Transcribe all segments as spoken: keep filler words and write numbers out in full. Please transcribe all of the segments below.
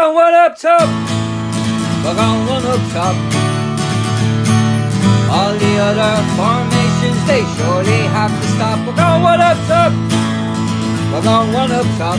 going one up top. We're going one up top. All the other formations, they surely have to stop. We're going one up top. We're going one up top.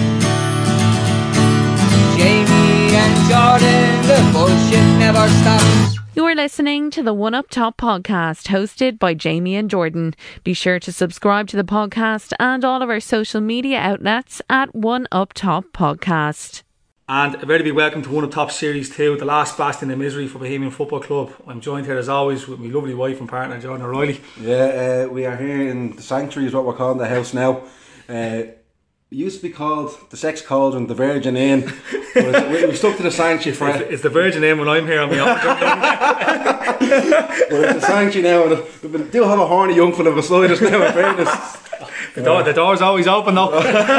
Jamie and Jordan, the bullshit never stops. You're listening to the One Up Top podcast, hosted by Jamie and Jordan. Be sure to subscribe to the podcast and all of our social media outlets at One Up Top Podcast. And a very big welcome to One Up Top Series two, the last bastion of misery for Bohemian Football Club. I'm joined here as always with my lovely wife and partner, Jordan O'Reilly. Yeah, uh, we are here in the Sanctuary is what we're calling the house now. Uh, it used to be called the Sex Cauldron, the Virgin Inn. But we, we stuck to the Sanctuary for it. It's the Virgin Inn when I'm here on the opposite. Well, it's the Sanctuary now, and we do have a horny young fella beside us now, in fairness. The, door, the door's always open though.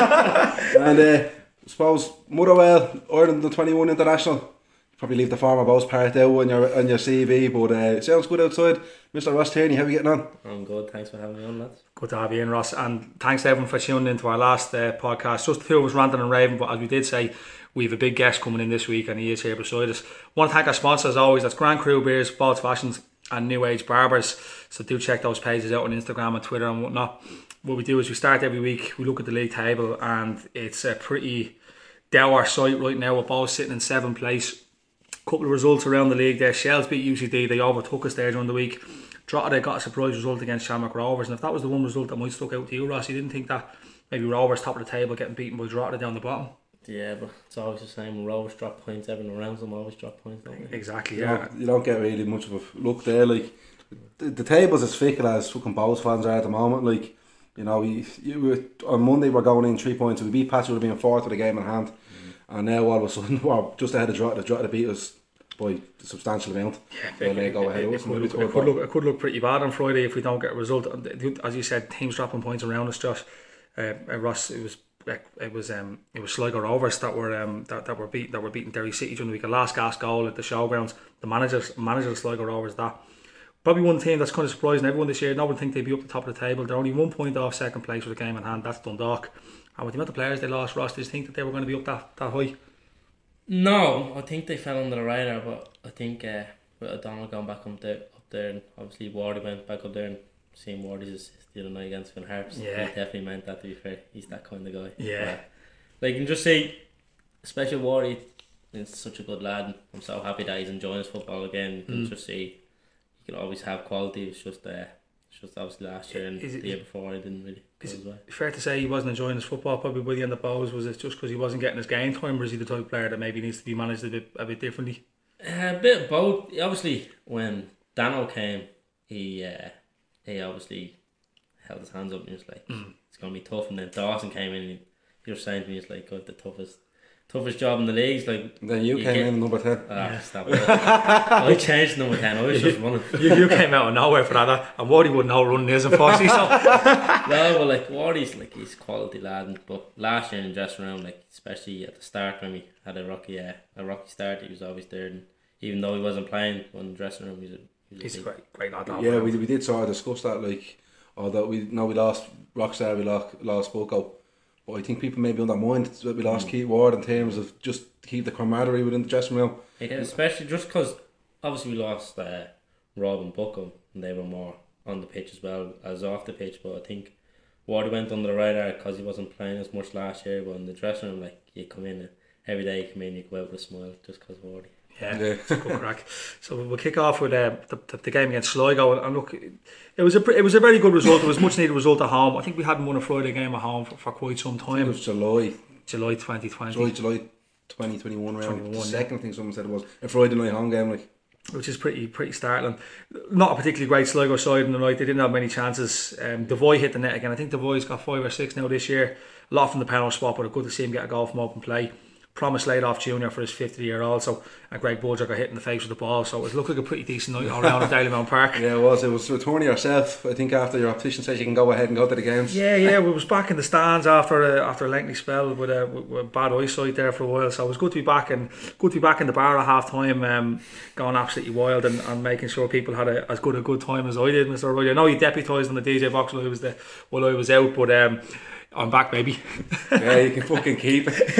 And uh, I suppose Motherwell, Ireland the twenty-one international. Probably leave the former boss part out on your on your C V, but uh, it sounds good outside. Mister Ross Tierney, how are you getting on? I'm good, thanks for having me on, lads. Good to have you in, Ross, and thanks to everyone for tuning into our last uh, podcast. Just the two of us ranting and raving, but as we did say, we have a big guest coming in this week and he is here beside us. Want to thank our sponsors as always, that's Grand Cru Beers, Balls Fashions and New Age Barbers, so do check those pages out on Instagram and Twitter and whatnot. What we do is we start every week, we look at the league table, and it's a pretty dour sight right now with both sitting in seventh place. Couple of results around the league there. Shells beat U C D, they overtook us there during the week. Drogheda got a surprise result against Shamrock Rovers, and if that was the one result that might stuck out to you, Ross, you didn't think that maybe Rovers top of the table getting beaten by Drogheda down the bottom? Yeah, but it's always the same. When Rovers drop points, everyone around them always drop points, don't they? Exactly, You yeah. don't, you don't get really much of a look there. Like the, the table's as fickle as fucking Bowls fans are at the moment. Like, you know, we, you were, on Monday we're going in three points. If we beat Pats, we would have been fourth with the game in hand, mm. and now all of a sudden we're just ahead of Drogheda. Drogheda beat us by a substantial amount. Yeah, it, go ahead. It, it, could, it, could look, it could look pretty bad on Friday if we don't get a result. As you said, teams dropping points around us, Josh. Uh, uh, Ross, it was it was um it was Sligo Rovers that were um that, that were beat that were beating Derry City during the week. A last gasp goal at the showgrounds. The managers manager of Sligo Rovers, that probably one team that's kind of surprising everyone this year. No one think they'd be up the top of the table. They're only one point off second place with a game in hand. That's Dundalk. And with the amount of players they lost, Ross, did you think that they were going to be up that, that high? No, I think they fell under the radar, but I think uh, with O'Donnell going back up there, up there, and obviously Wardy went back up there, and seeing Wardy's assist the other night against Finn Harps, yeah, he definitely meant that. To be fair, he's that kind of guy. Yeah, uh, like you can just say, especially Wardy, he's such a good lad. And I'm so happy that he's enjoying his football again. You can mm. just see he can always have quality. It's just uh, it's just obviously last year and it, the year before he didn't really. Is it well. Fair to say he wasn't enjoying his football probably by the end of Bowes? Was it just because he wasn't getting his game time, or is he the type of player that maybe needs to be managed a bit a bit differently? Uh, a bit of both. Obviously, when Dano came, he uh, he obviously held his hands up and he was like, mm. it's going to be tough. And then Dawson came in and he was saying to me, he's like, got the toughest toughest job in the league. Like, and then you, you came get, in number ten. Ah, yeah. Stop it. I changed number ten. I was just running. you, you came out of nowhere for that, and Wardy wouldn't know running is, unfortunately. So. No, but like Wardy's like he's a quality lad. But last year in the dressing room, like especially at the start when we had a rocky uh, a rocky start, he was always there. And even though he wasn't playing in the dressing room, he was a, he was he's a a great, great lad. Yeah, we we did sort of discuss that. Like, although we know we lost Rockstar, we lost lost Boko. But I think people maybe undermined that we lost mm. Keith Ward in terms of just keep the camaraderie within the dressing room. Yeah, especially just because obviously we lost uh, Rob and Buckham and they were more on the pitch as well as off the pitch. But I think Ward went under the radar because he wasn't playing as much last year. But in the dressing room, like you come in and every day you come in, you go out with a smile just because of Wardy. Yeah, yeah. It's a good crack. So we'll kick off with uh, the, the the game against Sligo, and look, it was a it was a very good result. It was a much needed result at home. I think we hadn't won a Friday game at home for, for quite some time. It was July, July twenty twenty. July, July twenty twenty one round. The second, yeah. I think someone said it was a Friday night home game, like, which is pretty pretty startling. Not a particularly great Sligo side in the night. They didn't have many chances. Um, Devoy hit the net again. I think Devoy's got five or six now this year. A lot from the penalty spot, but it's good to see him get a goal from open play. Promise Laidhoff Junior for his fifth year also, and Greg Budger got hit in the face with the ball, so it looked like a pretty decent night all around at Dalymount Park. Yeah, it was. It was returning yourself. I think after your optician says you can go ahead and go to the games. Yeah, yeah, we was back in the stands after a, after a lengthy spell with a with, with bad eyesight there for a while, so it was good to be back and good to be back in the bar at half time, um, going absolutely wild and, and making sure people had a, as good a good time as I did, Mister O'Reilly. I know he deputised on the D J box while I was the while I was out, but um. I'm back, baby. Yeah, you can fucking keep it.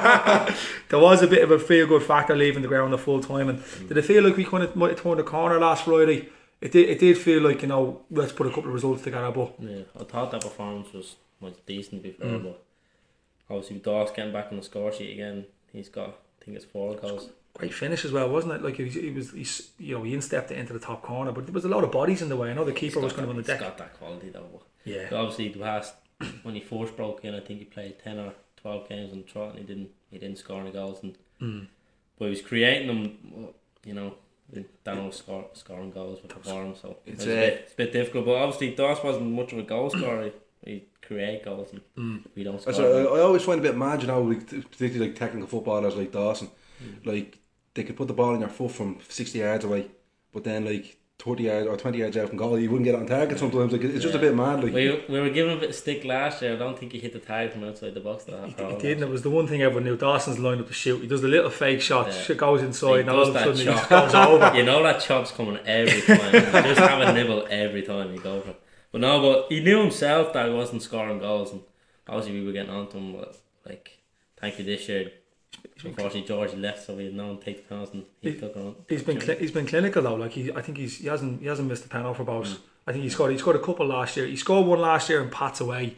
There was a bit of a feel good factor leaving the ground the full time, and mm. did it feel like we kind of might have turned the corner last Friday? It did. It did feel like, you know, let's put a couple of results together. But yeah, I thought that performance was was decent before, mm. but obviously Dawes getting back on the score sheet again. He's got, I think it's four goals. Great finish as well, wasn't it? Like he was, he was, he's, you know, he instepped it into the top corner, but there was a lot of bodies in the way. I know the keeper was kind of on the deck. He's got that quality though. But yeah. But obviously, the past when he first broke in, I think he played ten or twelve games on the trot, and he didn't, he didn't score any goals. And mm. but he was creating them. You know, Dano was score, scoring goals with for him, so it's, it's, a bit, it's a bit difficult. But obviously, Dawes wasn't much of a goal scorer. He create goals, and mm. we don't score. So I, I always find it a bit mad, you know, like, particularly like technical footballers like Dawson, mm. like they could put the ball in your foot from sixty yards away, but then like thirty yards or twenty yards out from goal, you wouldn't get it on target sometimes. Like it's yeah. just a bit mad. Like we, we were given a bit of stick last year. I don't think he hit the target from outside the box. That he, he didn't. It was the one thing everyone knew. Dawson's lined up to shoot. He does the little fake shot. Yeah. Shit goes inside, and all of a sudden he just goes over. You know that shot's coming every time. You just have a nibble every time you go for it. But no, but he knew himself that he wasn't scoring goals, and obviously we were getting on to him. But like, thankfully this year, unfortunately George left, so we had no one to take the penalty, and he, he took on. He's been cl- he's been clinical though. Like he, I think he's he hasn't he hasn't missed a penalty for both. Mm. I think he scored he scored a couple last year. He scored one last year in Pats away.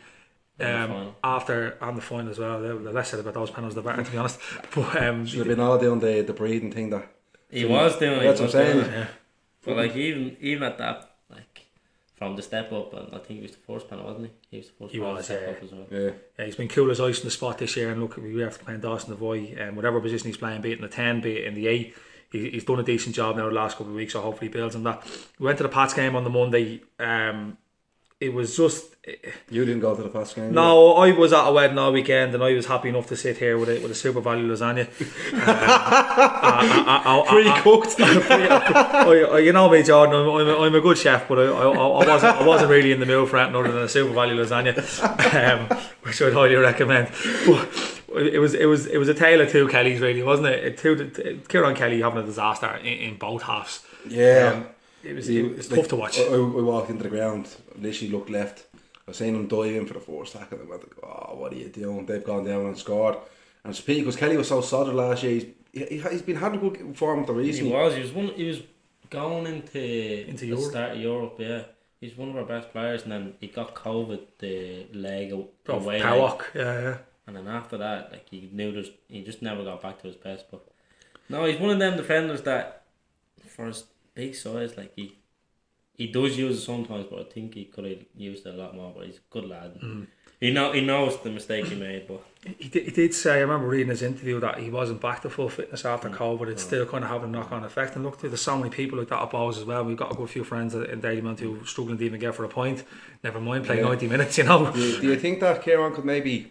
Um, after and the final as well. The less said about those penalties, the better, to be honest. But um, should have been all doing the the breathing thing that he so was doing. That's what I'm saying. It, yeah. But like even even at that, like from the step up, and I think he was the first penalty, wasn't he? He was the first. He was, step yeah. Up as well. yeah. Yeah, he's been cool as ice in the spot this year. And look, we have to play Dawson Devoy, and um, whatever position he's playing, be it in the ten, be it in the eight. He, he's done a decent job now the last couple of weeks, so hopefully he builds on that. We went to the Pats game on the Monday. Um, it was just. You didn't go to the Pats game? No, I was at a wedding all weekend, and I was happy enough to sit here with a with a super value lasagna. Pre-cooked. You know me, Jordan. I'm, I'm, a, I'm a good chef, but I, I, I wasn't I wasn't really in the mood for anything other than a super value lasagna, um, which I'd highly recommend. But it was it was it was a tale of two Kellys, really, wasn't it? it two, Kieran Kelly having a disaster in, in both halves. Yeah. Um, it was, it was tough like, to watch. I, I walked into the ground, literally looked left. I was seeing them dive in for the first tackle, and I went, oh, what are you doing? They've gone down and scored. And it's peak because Kelly was so solid last year. He's, he, he's been having a good form with the recent. He was. He was one. He was going into into the Europe. start of Europe. Yeah, he's one of our best players, and then he got COVID the leg away. Powock, yeah, yeah. And then after that, like he knew there's, he just never got back to his best. But no, he's one of them defenders that, for his big size, like he. He does use it sometimes, but I think he could have used it a lot more. But he's a good lad. Mm. He know he knows the mistake he made. But he did, he did say, I remember reading his interview that he wasn't back to full fitness after mm. COVID. It's oh. still kind of having a knock-on effect. And look, there's so many people like that at Bowes as well. We've got a good few friends in Dalymount who are struggling to even get for a point. Never mind playing yeah. ninety minutes, you know. Do you, do you think that Kieran could maybe,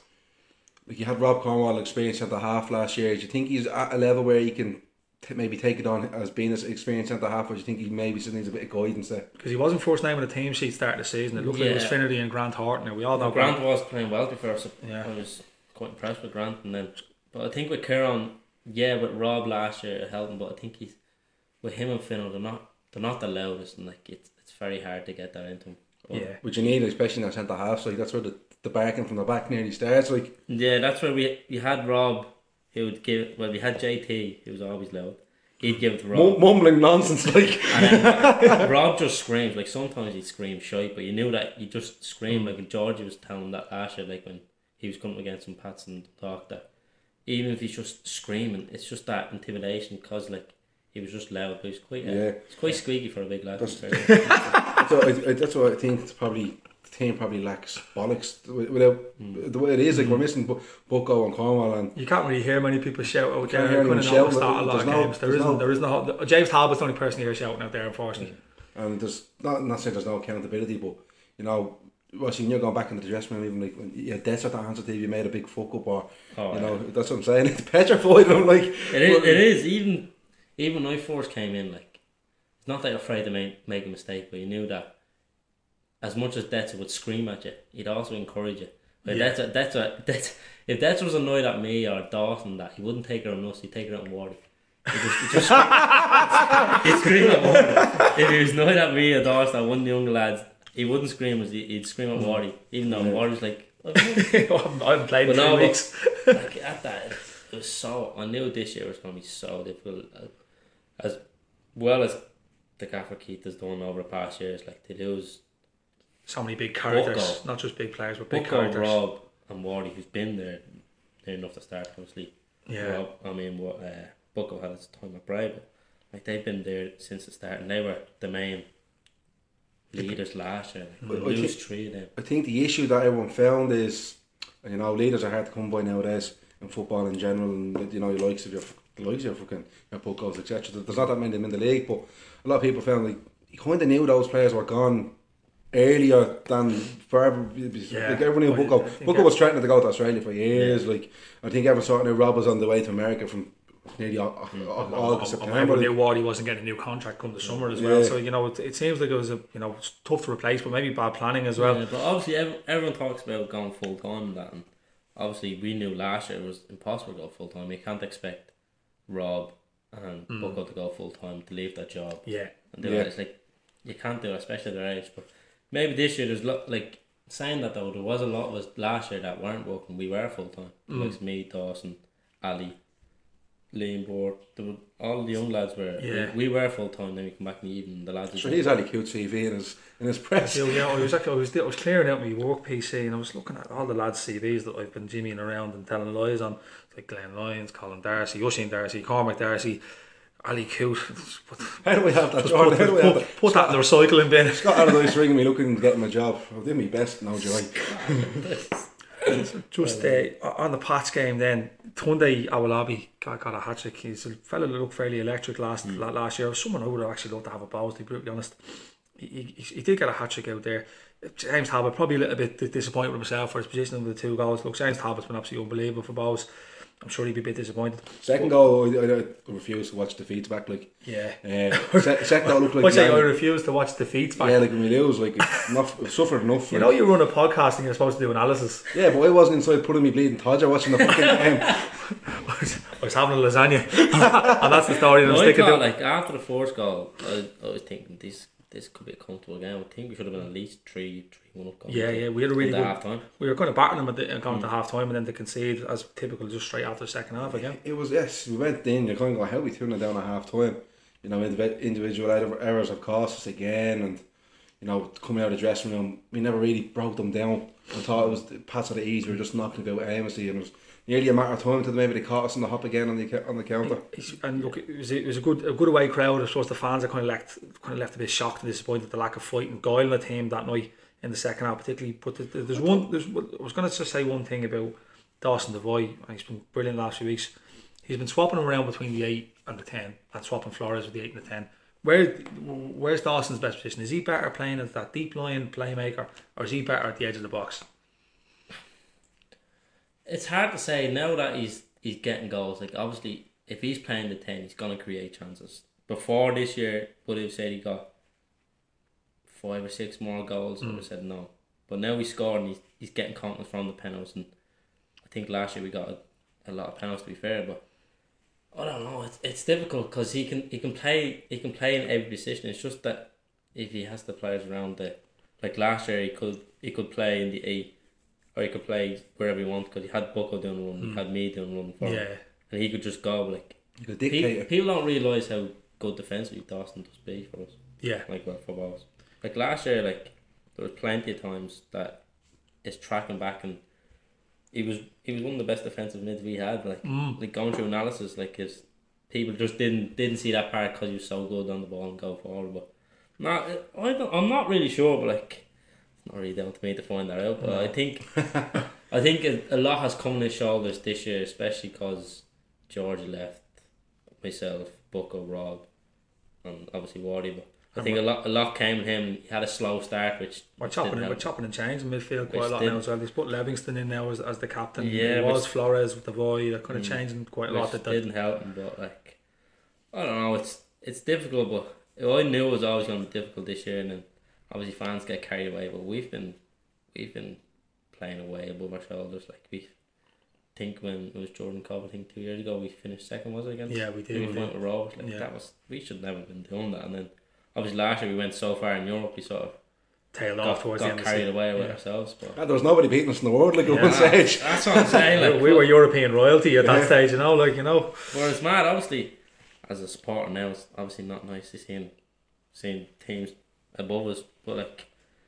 like you had Rob Cornwall experience at the half last year, do you think he's at a level where he can T- maybe take it on as being an experienced centre half, or do you think he maybe still needs a bit of guidance there? Because he wasn't first name on the team sheet start of the season. It looked yeah. like it was Finnerty and Grant Horton. Now we all know Grant, Grant was playing well before, so yeah. I was quite impressed with Grant. And then, but I think with Kieran, yeah, with Rob last year it helped him, but I think he's with him and Finner, they're not they're not the loudest, and like it's it's very hard to get that into him. But yeah, which you need, especially in that centre half. So like, that's where the the barking from the back nearly starts. Like yeah, that's where we we had Rob, who would give. Well, we had J T, who was always loud. He'd give it to Rob. M- mumbling nonsense, like. And then Rob just screams. Like sometimes he'd scream shite, but you knew that he just screamed. Like Georgie was telling him that last year, like when he was coming against some Pats and talk, that even if he's just screaming, it's just that intimidation because like he was just loud. But he's quite, uh, yeah, it's quite squeaky for a big lad. That's, so I, I, that's what I think. It's probably. Team probably lacks bollocks without mm. the way it is. Like mm. we're missing Bu- Bucko and Cornwall, and you can't really hear many people shout out there. Hear kind of shout, start a lot of no, games. There isn't. No, there isn't. A, James Talbot's the only person here shouting out there, unfortunately. Yeah. And there's not not saying there's no accountability, but you know, watching you going back into the dressing room, even like when you had deaths at the hands of T V, you made a big fuck up, or oh, you know, yeah. that's what I'm saying. It's petrified. I'm like, it is. It is. Even even when I first came in, like it's not that you're afraid to make make a mistake, but you knew that. As much as Detzer would scream at you, he'd also encourage you. But yeah. Detzer, Detzer, Detzer, if Detzer was annoyed at me or Dawson, that he wouldn't take her on us, he'd take her out on Wardy. He'd just, he'd just scream, he'd scream at Wardy. If he was annoyed at me or Dawson or one of the young lads, he wouldn't scream as he, he'd scream at Wardy, even though yeah. Wardy's like I've won. I haven't, I haven't played in But three no, but- weeks. Like at that, it was so. I knew this year was going to be so difficult. As well as the gaffer Keith has done over the past years, like they lose So many big characters, Bucko. not just big players, but big Bucko, characters. Rob, and Wardy, who's been there near enough to start. Obviously, Yeah. Rob. I mean, what uh, Bucko had his time at Bray, but like they've been there since the start, and they were the main leaders last year. Like, I we lose think- three of them. I think the issue that everyone found is, you know, leaders are hard to come by nowadays in football in general, and you know, your likes of your the likes of your fucking your Buckos, et cetera. There's not that many of them in the league, but a lot of people found like you kind of knew those players were gone earlier than forever. Yeah. Like everyone knew Well, I Bucko. think Bucko that- was threatening to go to Australia for years. Like I think everyone sort of knew Rob was on the way to America from nearly Au- Au- Au- August, I- I- September. Everyone like- knew Wardy wasn't getting a new contract come the summer as well. Yeah. So you know, it, it seems like it was a you know it's tough to replace, but maybe bad planning as well. Yeah, but obviously, ev- everyone talks about going full time and that, and obviously, we knew last year it was impossible to go full time. You can't expect Rob and Mm. Bucko to go full time to leave that job Yeah, and do Yeah. it. It's like you can't do it, especially at their age. But maybe this year there's lo- like saying that though there was a lot of us last year that weren't working. We were full time. Mm. Like me, Dawson, Ali, Liam Board. There were, all the young lads were. Yeah. We, we were full time. Then we come back in the evening. The lads. So were he's had a cute C V in his in his press. So, yeah, I was actually I was, I was clearing out my work P C and I was looking at all the lads' C Vs that I've been jimmying around and telling lies on, like Glenn Lyons, Colin Darcy, Usain Darcy, Cormac Darcy, Ali Coote. Put, How do we have that? just Jordan? put, How do we have put, that? put that in the recycling bin. Scott Allardyce ringing me looking to get him a job. I'll do my best, no joy. Just uh, on the Pats game then, Tunde Awolabi got, got a hat trick. He's a fella that looked fairly electric last Mm. la- last year. Someone I would have actually loved to have a ball, to be brutally honest. He, he, he did get a hat trick out there. James Talbot probably a little bit disappointed with himself for his position with the two goals. Look, James Talbot's been absolutely unbelievable for balls. I'm sure he'd be a bit disappointed. Second goal, I, I, I refuse to watch the feeds back. Like, Yeah. uh, se- second goal looked like. I say I yeah, refuse to watch the feeds back. yeah, like when we lose, like enough, I've suffered enough. You like. know you run a podcast and you're supposed to do analysis. Yeah, but I wasn't inside putting me bleeding Todger watching the fucking game. I was, I was having a lasagna. And that's the story that I'm No, I sticking thought, to. like after the first goal, I, I was thinking this this could be a comfortable game. I think we should have been at least three, three one up. going Yeah, into- yeah, we had a really into good half time. We were kind of battering them at the, going Mm. to half time and then to concede as typical just straight after the second half again. It was, yes, we went in, you're kind of going, how we turned it down at half time? You know, indiv- individual errors have cost us again, and, you know, coming out of the dressing room, we never really broke them down. I thought it was the pass of the ease, we were just knocking about aimlessly, and it was nearly a matter of time until maybe they caught us in the hop again on the on the counter. It's- And look, it was, it was a good a good away crowd. I suppose the fans are kind of left kind of left a bit shocked and disappointed at the lack of fight and guile in the team that night in the second half, particularly. But the, the, there's one. There's I was going to just say one thing about Dawson Devoy, and he's been brilliant the last few weeks. He's been swapping around between the eight and the ten, and swapping Flores with the eight and the ten. Where where's Dawson's best position? Is he better playing as that deep line playmaker, or is he better at the edge of the box? It's hard to say now that he's he's getting goals. Like obviously, if he's playing the ten, he's gonna create chances. Before this year, would have said he got five or six more goals. I would have said no. But now he's scored and he's he's getting confidence from the penalties. And I think last year we got a, a lot of penalties, to be fair. But I don't know. It's it's difficult because he can he can play he can play in every position. It's just that if he has the players around the like last year, he could he could play in the eight. Or he could play wherever he wanted because he had Bucko doing one, he had me doing one for him. Yeah. And he could just go. Like You could pe- dictate it. people don't realise how good defensively Dawson does be for us. Yeah. Like well, for balls. Like last year, like there was plenty of times that is tracking back and he was he was one of the best defensive mids we had. Like Mm. like going through analysis, like his people just didn't didn't see that part because he was so good on the ball and go forward. But not I don't, I'm not really sure, but like. Not really down to me to find that out, but no. I think I think a, a lot has come on his shoulders this year, especially because Georgie left, myself, Bucko, Rob, and obviously Wardy. But I think a lot a lot came in him. He had a slow start, which We're chopping, we're chopping and changing midfield quite Which a lot did- now as well. He's put Livingston in now as, as the captain. Yeah, it was which- Flores with the void. They're kind of Mm. changing quite a which lot. That, that didn't help him. But like, I don't know. It's it's difficult, but I knew it was always going to be difficult this year, and then obviously fans get carried away. But we've been we've been playing away above our shoulders. Like we think when it was Jordan Cobb, I think two years ago we finished second, was it against? Yeah, we did, We we went did. with Rovers. Like Yeah. that was we should never have been doing that. And then obviously last year we went so far in Europe, we sort of tailed got, off towards the got end of the carried season. away with Yeah. ourselves. But And there was nobody beating us in the world like at Yeah. one stage. that's what I'm saying. Like, we, we were European royalty at that Yeah. stage, you know, like, you know. Whereas mad, obviously, as a supporter now, it's obviously not nice to see seeing teams above us. But like,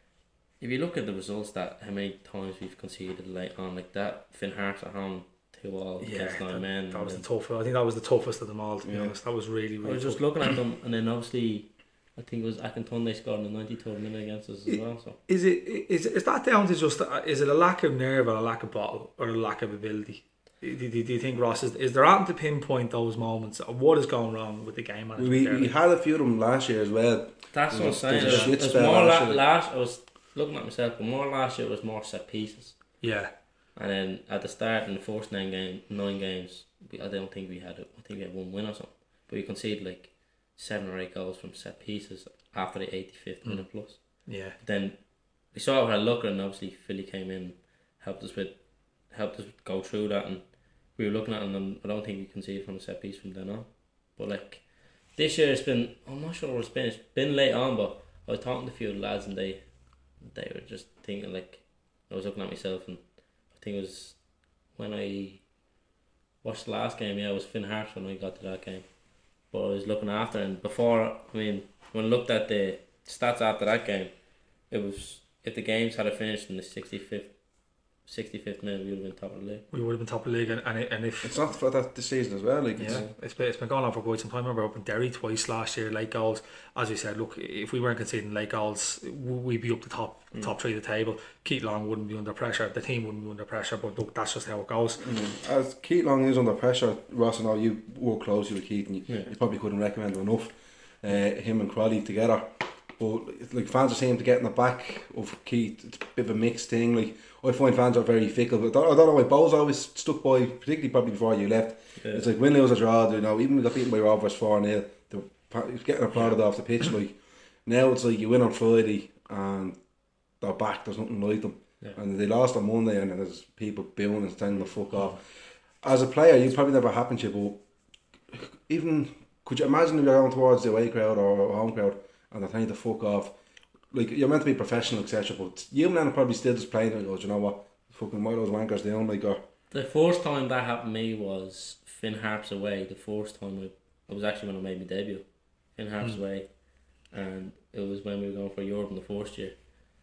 if you look at the results, that how many times we've conceded late on, like that, Finn Harps at home, two all Yeah, against nine that, men. that was the and tough. I think that was the toughest of them all, to be Yeah. honest. That was really, I really was just tough. looking at them, and then obviously, I think it was Akintunde scored in the ninety-third minute against us as well. So Is it is is that down to just is it a lack of nerve or a lack of bottle or a lack of ability? Do, do, do you think, Ross, is, is there anything to pinpoint those moments of what is going wrong with the game management? We, there? we had a few of them last year as well. that's what I'm There's- saying. there's a It shit was, it was spell more last la- year. last. I was looking at myself, but more last year it was more set pieces. Yeah, And then at the start in the first nine game, nine games, we, I don't think we had it. I think we had one win or something. But we conceded like seven or eight goals from set pieces after the eighty-fifth Mm. minute plus. yeah. Then we sort of had a look, and obviously Philly came in, helped us with, helped us go through that, and we were looking at it, and I don't think we conceded from a set piece from then on. But like this year, it's been, I'm not sure what it's been. It's been late on, but I was talking to a few of the lads, and they, they were just thinking like, I was looking at myself, and I think it was when I watched the last game. Yeah, it was Finn Harps when I got to that game. But I was looking after, and before, I mean, when I looked at the stats after that game, it was, if the games had finished in the sixty-fifth, sixty-fifth minute, we would have been top of the league. We would have been top of the league, and and, it, and if It's not for that this season as well. Like it's, yeah, it's been, it's been going on for quite some time. I remember up in Derry twice last year, late goals. As we said, look, if we weren't conceding late goals, we'd be up the top Mm. top three of the table. Keith Long wouldn't be under pressure. The team wouldn't be under pressure. But look, that's just how it goes. as Keith Long is under pressure, Ross, and all you work closely with Keith, and you, Yeah. you probably couldn't recommend him enough. Uh, him and Crawley together, but it's like fans are saying to get in the back of Keith. It's a bit of a mixed thing. Like I find fans are very fickle. But I don't, I don't know why Bo's always stuck by, particularly probably before you left. Yeah. It's like win, lose or draw. You know, even we got beaten by Rovers four nil. They were getting applauded off the pitch. Like now, it's like you win on Friday and they're back. There's nothing like them. Yeah. And they lost on Monday, and then there's people booing and telling them to fuck off. As a player, you probably never happened to you, but even could you imagine if you're going towards the away crowd or home crowd and they're telling you to fuck off? Like you're meant to be professional, et cetera. But you and then are probably still just playing and goes, you know what, fucking why those wankers down? Like, or The first time that happened to me was Finn Harps away. The first time I, it was actually when I made my debut. Finn Harps Mm. away, and it was when we were going for Europe in the first year.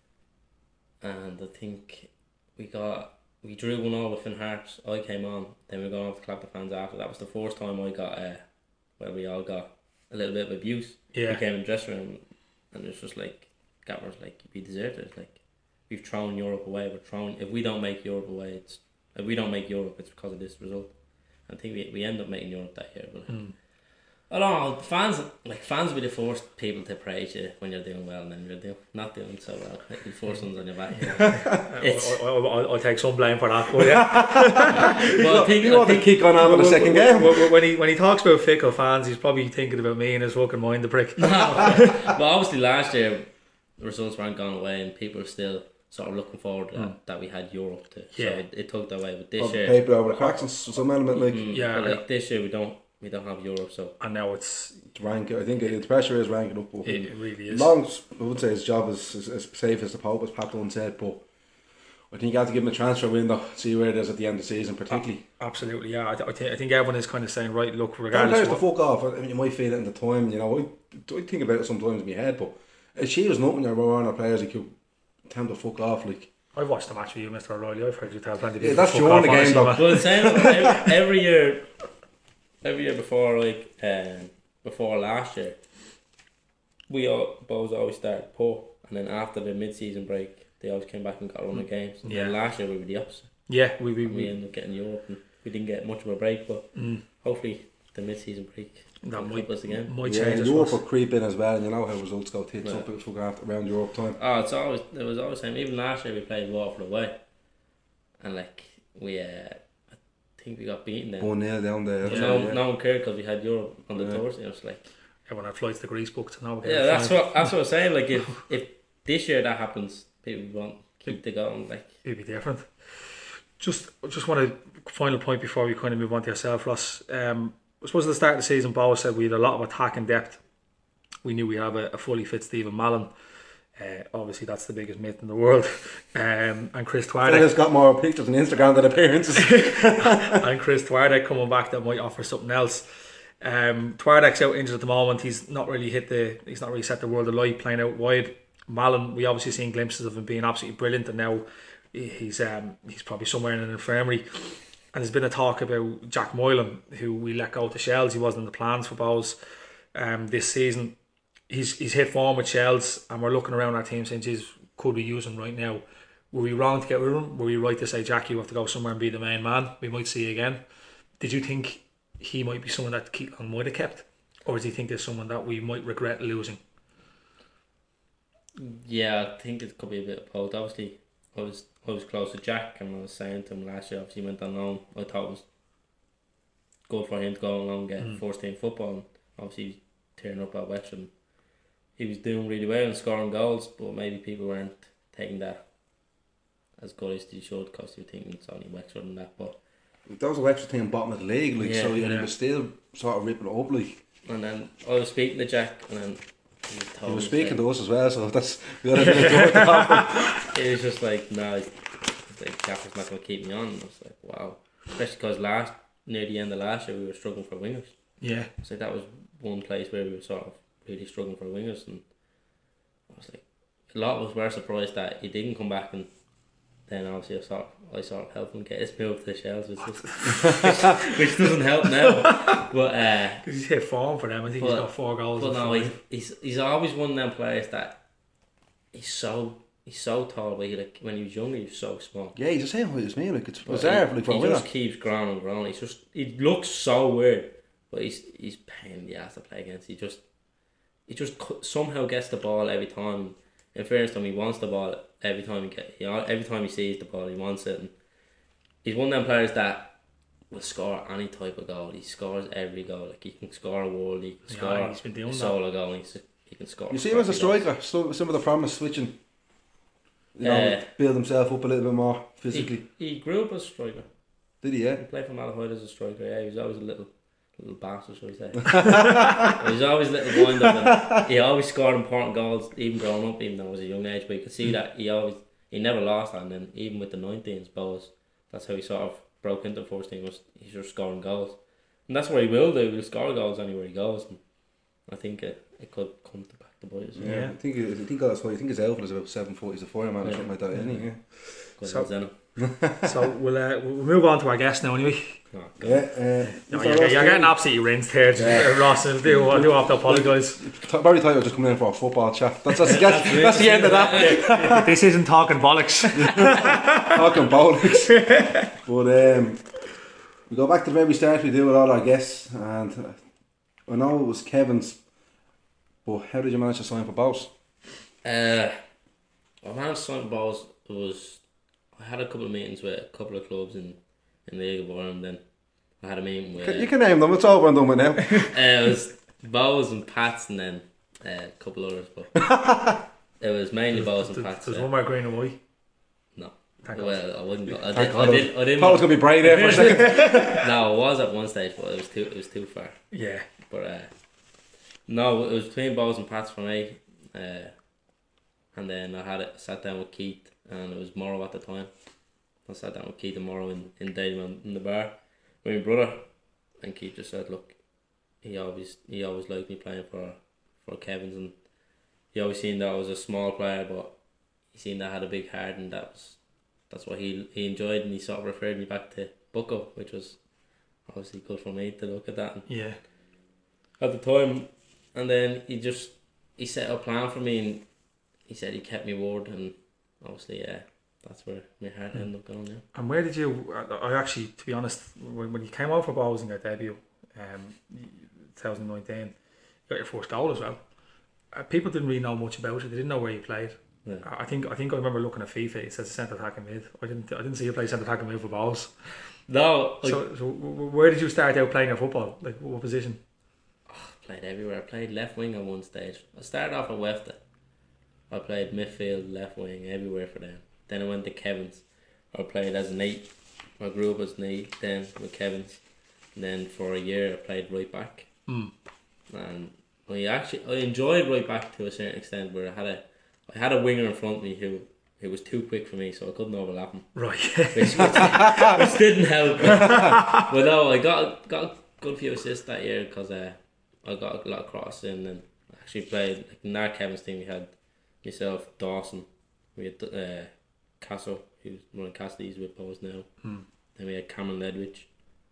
And I think we got we drew one all with Finn Harps. I came on, then we were going off to clap the fans after. That was the first time I got uh, where we all got a little bit of abuse. Yeah. We came in the dressing room, and it's just like Gatmer's like, we deserved it. Like we've thrown Europe away. We're thrown. If we don't make Europe away, it's if we don't make Europe, it's because of this result. I think we we end up making Europe that year, but Mm. I don't know. Fans like fans will be the first people to praise you when you're doing well, and then you're doing, not doing so well. The first ones on your back. It's, I, I, I, I'll take some blame for that. But yeah. well, I think, you I want to think kick on out of the second game. When, when he when he talks about fickle fans, he's probably thinking about me and his fucking mind, the prick. but obviously last year the results weren't gone away, and people are still sort of looking forward to that, Mm. that we had Europe to. So Yeah. it, it took that way. But this Or year, paper over the cracks and s- some element like mm, Yeah, but yeah. like this year we don't we don't have Europe, so And now it's rank. I think the pressure is ranking up. But it, it really is. Long's, I would say his job is as, as safe as the Pope, as Pat Dunn said, but I think you have to give him a transfer window, see where it is at the end of the season, particularly. Absolutely, yeah. I, th- I think I think everyone is kind of saying, right, look, Don't regardless players of to what, fuck off. I mean, you might feel it in the time, you know. I, I think about it sometimes in my head, but if she was nothing, you're around our players, like you tend to fuck off. Like, I've watched the match with you, Mister O'Reilly. I've heard you tell plenty of Yeah, people. that's to fuck during off, the game, honestly, though. man. Well, same every, every year, every year before like um, before last year, we all both always started poor, and then after the mid-season break, they always came back and got a run of games. And Yeah. then last year we were the opposite. Yeah, we we, We we ended up getting Europe, and we didn't get much of a break. But mm, hopefully, the mid-season break that will might, help us again. might yeah, change us. Europe Ross. will creep in as well, and you know how results go tits Yeah. up it's fucking after around Europe time. Oh, it's always there was always time. Even last year we played Waterford away, and like we, uh, I think we got beaten then. one nil down there. But Yeah, no, yeah. no one cared because we had Europe on the Yeah. Thursday. It was like, Everyone had flights to Greece booked. Now we're yeah, getting that's fine. what that's what I'm saying. Like if if this year that happens, people won't keep the going. Like It'd be different. Just, just want a final point before we kind of move on to yourself, Ross. Um, I suppose at the start of the season, Bo said we had a lot of attacking depth. We knew we have a, a fully fit Stephen Mallon. Uh, obviously, that's the biggest myth in the world. Um, and Chris Twardek has got more pictures on Instagram than appearances. and Chris Twardek coming back that might offer something else. Um, Twardek's out injured at the moment. He's not really hit the. He's not really set the world alight playing out wide. Mallon, we obviously seen glimpses of him being absolutely brilliant, and now he's um, he's probably somewhere in an infirmary. And there's been a talk about Jack Moylan, who we let go to Shells. He wasn't in the plans for Bows um, this season. He's he's hit form with Shells, and we're looking around our team saying, "Geez, could we use him right now?" Were we wrong to get rid of him? Were we right to say, "Jack, you have to go somewhere and be the main man"? We might see again. Did you think he might be someone that Keelan might have kept, or does he think there's someone that we might regret losing? Yeah, I think it could be a bit of both. Obviously, I was I was close to Jack, and I was saying to him last year. Obviously, he went on loan. I thought it was good for him to go along and get mm. first team football. And obviously, turning up at Wexford, he was doing really well and scoring goals, but maybe people weren't taking that as good as they should because they were thinking it's only Wexford and that. But that was a Wexford team bottom of the league, like yeah, so, yeah, yeah. he was still sort of ripping it up, like. And then I was speaking to Jack, and then he, told he was me speaking to us as well, so that's we got a bit of joy to happen. It was just like, no, it's like Jack not going to keep me on. And I was like, wow, especially because last near the end of last year we were struggling for wingers. Yeah, so that was one place where we were sort of really struggling for wingers, and I was like, a lot of us were surprised that he didn't come back, and then obviously I sort of, I sort of helped him get his move to the Shells, which, is, which, which doesn't help now. But uh, he's hit form for them. I think but, he's got four goals. But no, he's, he's he's always one of them players that he's so he's so tall, but he, like when he was younger, he was so small. Yeah, he's the same height as me. Like it's bizarre. He, like, for he a just keeps growing and growing. He's just he looks so weird, but he's he's pain in the ass to play against. He just he just somehow gets the ball every time. In fairness to him, he wants the ball every time he get. You know, every time he sees the ball, he wants it. And he's one of them players that will score any type of goal. He scores every goal. Like he can score a world, he can score yeah, he's been doing a solo that. goal. He's, he can score. You see him as a striker. Some some of the promise switching. You know, uh, build himself up a little bit more physically. He, he grew up as a striker. Did he? Yeah. He played for Malahide as a striker. Yeah, he was always a little. Little bastard, shall we say? He was always a little wind up. He always scored important goals, even growing up, even though it was a young age. But you could see that he always he never lost that. And then even with the nineteens, Bows, that's how he sort of broke into the first team. Was he's just scoring goals, and that's what he will do. He'll score goals anywhere he goes. And I think it, it could come to back to boys. Yeah, yeah. I think I think that's why I think his outfit is about seven foot. He's a fireman or yeah. something like that, isn't he? Yeah. So, so we'll uh, we'll move on to our guest now anyway. Oh, yeah, uh, no, you're, you're getting absolutely rinsed here, yeah. Ross. I do, I do have to apologise. Barry thought you were just coming in for a football chat. That's that's, that's, that's, that's the end of that. This isn't talking bollocks. Talking bollocks. But um, we go back to the very start. We do with all our guests, and I know it was Kevin's. But how did you manage to sign for Bows? Uh, I managed to sign for Bows. It was I had a couple of meetings with a couple of clubs in. in the League of Ireland. Then I had a meeting with... You can name them, it's over and done with now. uh, it was Bows and Pats, and then uh, a couple others, but it was mainly Bows and Pats. There's yeah. one more green and white. No. Thank well, God. I wouldn't go. I, Thank did, God. I, did, I didn't... thought it was going to be bright there for a second. No, it was at one stage, but it was too, it was too far. Yeah. But uh, no, it was between Bows and Pats for me. Uh, and then I had it sat down with Keith, and it was Morrow at the time. I sat down with Keith and Morrow in, in Daylem in the bar with my brother, and Keith just said, look, he always he always liked me playing for for Kevin's, and he always seen that I was a small player, but he seen that I had a big heart, and that was that's what he he enjoyed, and he sort of referred me back to Bucko, which was obviously good for me to look at that. And yeah. At the time, and then he just he set a plan for me, and he said he kept me word, and obviously yeah. That's where my heart ended up going, yeah. And where did you... I actually, to be honest, when, when you came out for Bows in your debut, um, twenty nineteen, you got your first goal as well. Uh, people didn't really know much about it. They didn't know where you played. Yeah. I think I think I remember looking at FIFA. It says centre attacking mid. I didn't I didn't see you play centre attacking mid for Bows. No. Like, so, so where did you start out playing your football? Like what position? Oh, I played everywhere. I played left wing at one stage. I started off at Wefta. I played midfield, left wing, everywhere for them. Then I went to Kevin's. I played as an eight. I grew up as an eight then with Kevin's. And then for a year I played right back. Mm. And I actually I enjoyed right back to a certain extent, where I had a I had a winger in front of me who who was too quick for me, so I couldn't overlap him. Right. which, which, which didn't help. But no, I got got a good few assists that year because uh, I got a lot of crosses in and actually played like in our Kevin's team. We had myself, Dawson, we had uh, Castle, who's running Cassidy's with Bows now. Hmm. Then we had Cameron Ledwidge,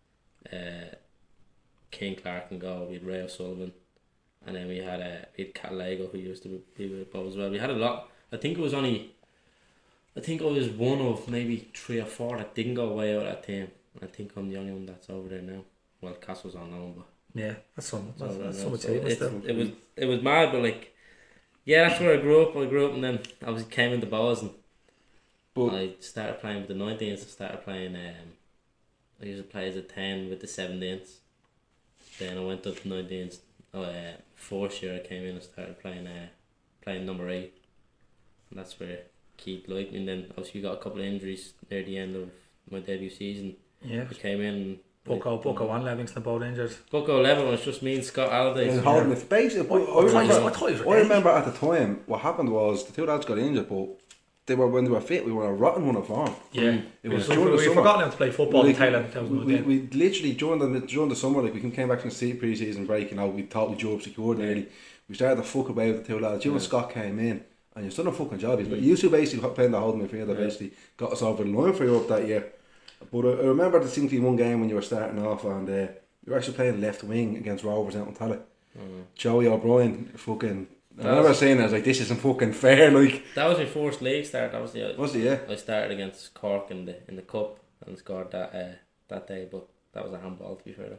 uh, King Clark and goal. We had Ray O'Sullivan, and then we had uh, we had Catalago who used to be with Bows as well. We had a lot. I think it was only. I think I was one of maybe three or four that didn't go away out of that team. I think I'm the only one that's over there now. Well, Castle's on loan, but Yeah, that's some that's, that's so some so achievement it, still. it was it was mad, but like, yeah, that's where I grew up. I grew up, and then I was came into Bows, and But I started playing with the nineteens. I started playing. Um, I used to play as a ten with the seventeens. Then I went up to nineteens. Oh, uh, fourth year I came in and started playing. Uh, playing number eight, and that's where Keith liked me. And then obviously got a couple of injuries near the end of my debut season. Yeah. I came in. And Bucko, Bucko and Livingston both injured. Bucko eleven was just me and Scott Allardyce. and holding it. Basically, I- I, I thought remember, you- I thought you were I gay. remember at the time what happened was the two lads got injured, but they were when they were fit. We were a rotten one of form. Yeah. It was we, during the we summer. forgotten how to play football Like, in Thailand in we, we, twenty nineteen. we literally during the during the summer, like we came back from the pre-season break, you know, we thought we drew up secured nearly. We started to fuck about with the two lads. You and Scott came in, and you've done a fucking job. But you two basically playing the holding midfield that basically got us over the line for Europe that year. But I, I remember distinctly one game when you were starting off, and uh, you were actually playing left wing against Rovers out in Tala. Mm. Joey O'Brien, fucking. I That remember was- saying, I was like, this isn't fucking fair. Like, That was my first league start. That was the. was it? Yeah. I started against Cork in the in the cup and scored that uh, that day, but that was a handball to be fair.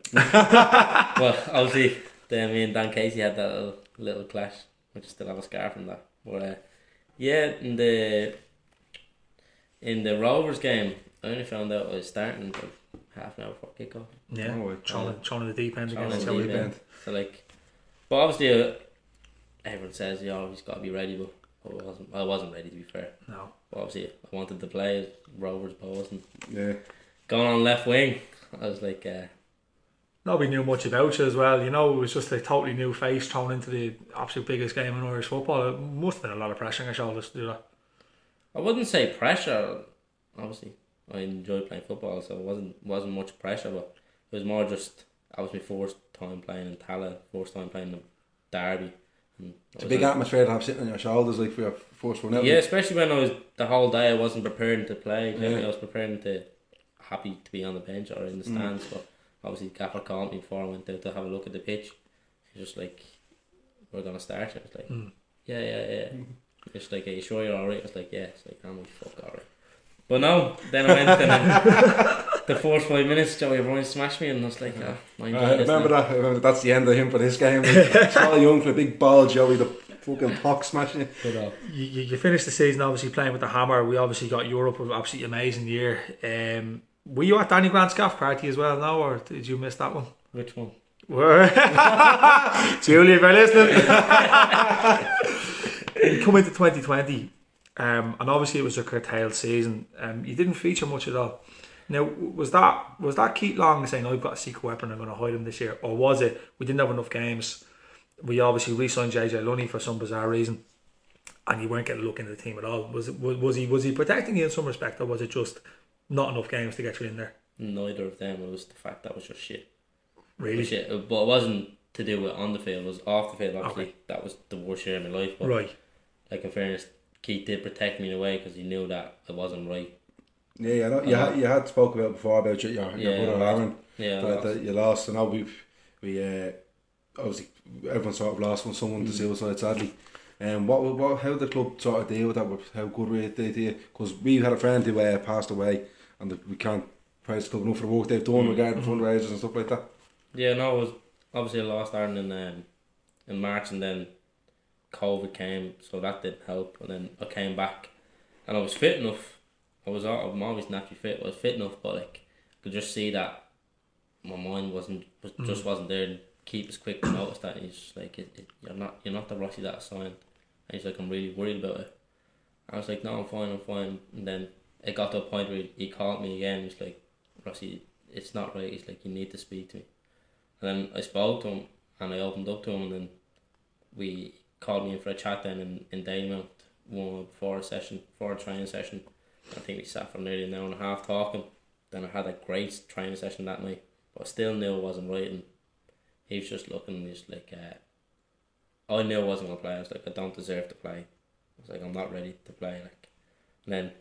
Well, obviously, then me and Dan Casey had that little, little clash, which I still have a scar from that. But uh, yeah, in the in the Rovers game, I only found out I was starting about half an hour before kickoff. Yeah. Oh, right. Thrown, thrown in the deep end Thrown against in the Joey deep Ben. end. So like, but obviously, uh, everyone says you always got to be ready, but I wasn't. I wasn't ready to be fair. No. But obviously, I wanted to play Rovers, but I wasn't. Yeah. Going on left wing, I was like, uh, Nobody knew much about you as well. You know, it was just a totally new face thrown into the absolute biggest game in Irish football. It must have been a lot of pressure on your shoulders to do that. I wouldn't say pressure. Obviously, I enjoyed playing football, so it wasn't wasn't much pressure. But it was more just I was my first time playing in Tala, first time playing in Derby. And It's I a was big like- atmosphere to have sitting on your shoulders, like for your first one out. Yeah, especially when I was the whole day. I wasn't preparing to play. Yeah. I was preparing to happy to be on the bench or in the stands. But obviously, Gaffer called me before I went out to have a look at the pitch. He was just like, "We're gonna start." I was like, Mm. "Yeah, yeah, yeah." It's like, "Are you sure you're alright?" I was like, "Yeah." It's like, "I'm like, fuck alright." But no, then I went and then the first five minutes, Joey O'Brien smashed me, and I was like, oh, I enjoy I this remember now. that. I remember that's the end of him for this game. Like, small young for a big ball, Joey, the fucking pock smashing it. But, uh, You, you, you finished the season obviously playing with the Hammer. We obviously got Europe, it was an absolutely amazing year. Um, were you at Danny Grant's gaff party as well now, or did you miss that one? which one? Were Julie, if you're listening. You come into twenty twenty, um, and obviously it was a curtailed season. Um, you didn't feature much at all. Now, was that was that Keith Long saying, "I've got a secret weapon, I'm going to hide him this year," or was it we didn't have enough games? We obviously re-signed J J Lunny for some bizarre reason, and you weren't getting a look into the team at all. Was it was, was he was he protecting you in some respect, or was it just not enough games to get you in there? Neither of them. It was the fact that was just shit. Really? Shit. But it wasn't to do with on the field. It was off the field. Obviously, Okay. that was the worst year of my life. But Right. like in fairness, Keith did protect me in a way because he knew that it wasn't right. Yeah, yeah, no, you had you had spoke about before about your your, your Yeah, brother I- Aaron Yeah. that, that you lost. And now we we uh, obviously everyone sort of lost when someone to suicide sadly. And um, what what how did the club sort of deal with that? With how good were they did? Because we had a friend who uh, passed away, and the, we can't praise the club enough for the work they've done regarding fundraisers and stuff like that. Yeah, no, it was obviously I lost Aaron in um, in March, and then COVID came, so that didn't help. And then I came back, and I was fit enough. I was al- I'm always naturally fit. I was fit enough, but like I could just see that my mind wasn't was, just wasn't there. And Keith was quick to notice that, and he's just like, it, it, "You're not, you're not the Rossi that I signed." And he's like, "I'm really worried about it." I was like, "No, I'm fine, I'm fine." And then it got to a point where he, he called me again. He's like, "Rossi, it's not right." He's like, "You need to speak to me." And then I spoke to him, and I opened up to him, and then we called me in for a chat then in, in Dalymount one before a session, before a training session. I think we sat for nearly an hour and a half talking. Then I had a great training session that night, but I still knew it wasn't right. And he was just looking, just like, uh, I knew I wasn't gonna play. I was like, I don't deserve to play. I was like, I'm not ready to play. Like, and then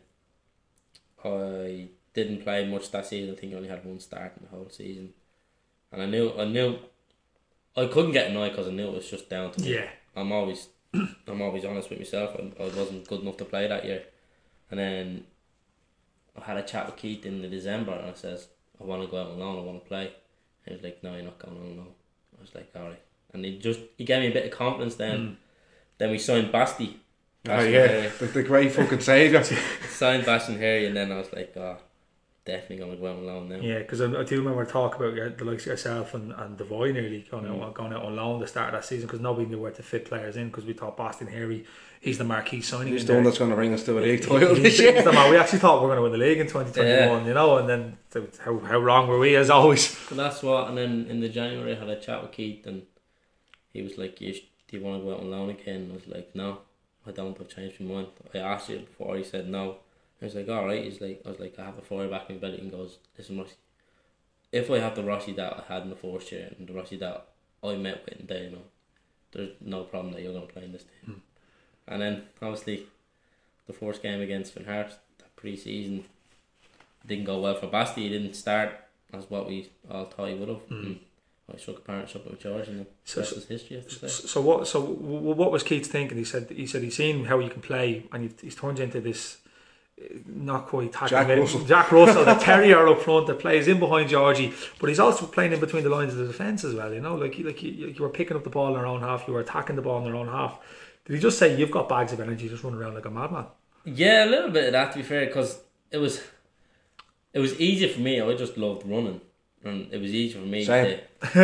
I didn't play much that season. I think I only had one start in the whole season, and I knew, I knew, I couldn't get annoyed because I knew it was just down to me. Yeah. I'm always, I'm always honest with myself. I, I wasn't good enough to play that year, and then I had a chat with Keith in the December, and I says, I want to go out on loan. I want to play. And he was like, no, you're not going on loan. I was like, all right. And he just he gave me a bit of confidence. Then, mm. then we signed Basti. Oh yeah, the, the great fucking saviour. Signed Basti and Harry, and then I was like, oh, definitely going to go out on loan now. Yeah, because I, I do remember talk about your, the likes of yourself and, and Devoy nearly going mm. out going out on loan at the start of that season because nobody knew where to fit players in because we thought Basti and Harry, he's the marquee signing. He's the one that's going to bring us to a league title this year. year. We actually thought we were going to win the league in twenty twenty-one, yeah. You know, and then how how wrong were we as always? So that's what. And then in the January I had a chat with Keith and he was like, you sh- do you want to go out on loan again? And I was like, no, I don't. I've changed my mind. I asked you before. He said no. I was like, all right. He's like, I was like, I have a four back in my belly. And goes, listen, Rossi, if I have the Rossi that I had in the first year and the Rossi that I met with, and they, you know, there's no problem that you're going to play in this team. Mm. And then obviously, the first game against Finn Hart, that pre-season, didn't go well for Basti. He didn't start as what we all thought he would have. Mm. I struck a partnership with George, and the so, rest is history. So, so what? So what was Keith thinking? He said he said he's seen how you can play, and he, he's turned into this not quite Jack it. Russell, Jack Russell, the terrier up front that plays in behind Georgie, but he's also playing in between the lines of the defence as well. You know, like like you, you were picking up the ball in their own half, you were attacking the ball in their own half. Did he just say you've got bags of energy, just run around like a madman? Yeah, a little bit of that, to be fair, because it was it was easy for me. I just loved running. And it was easy for me Same. to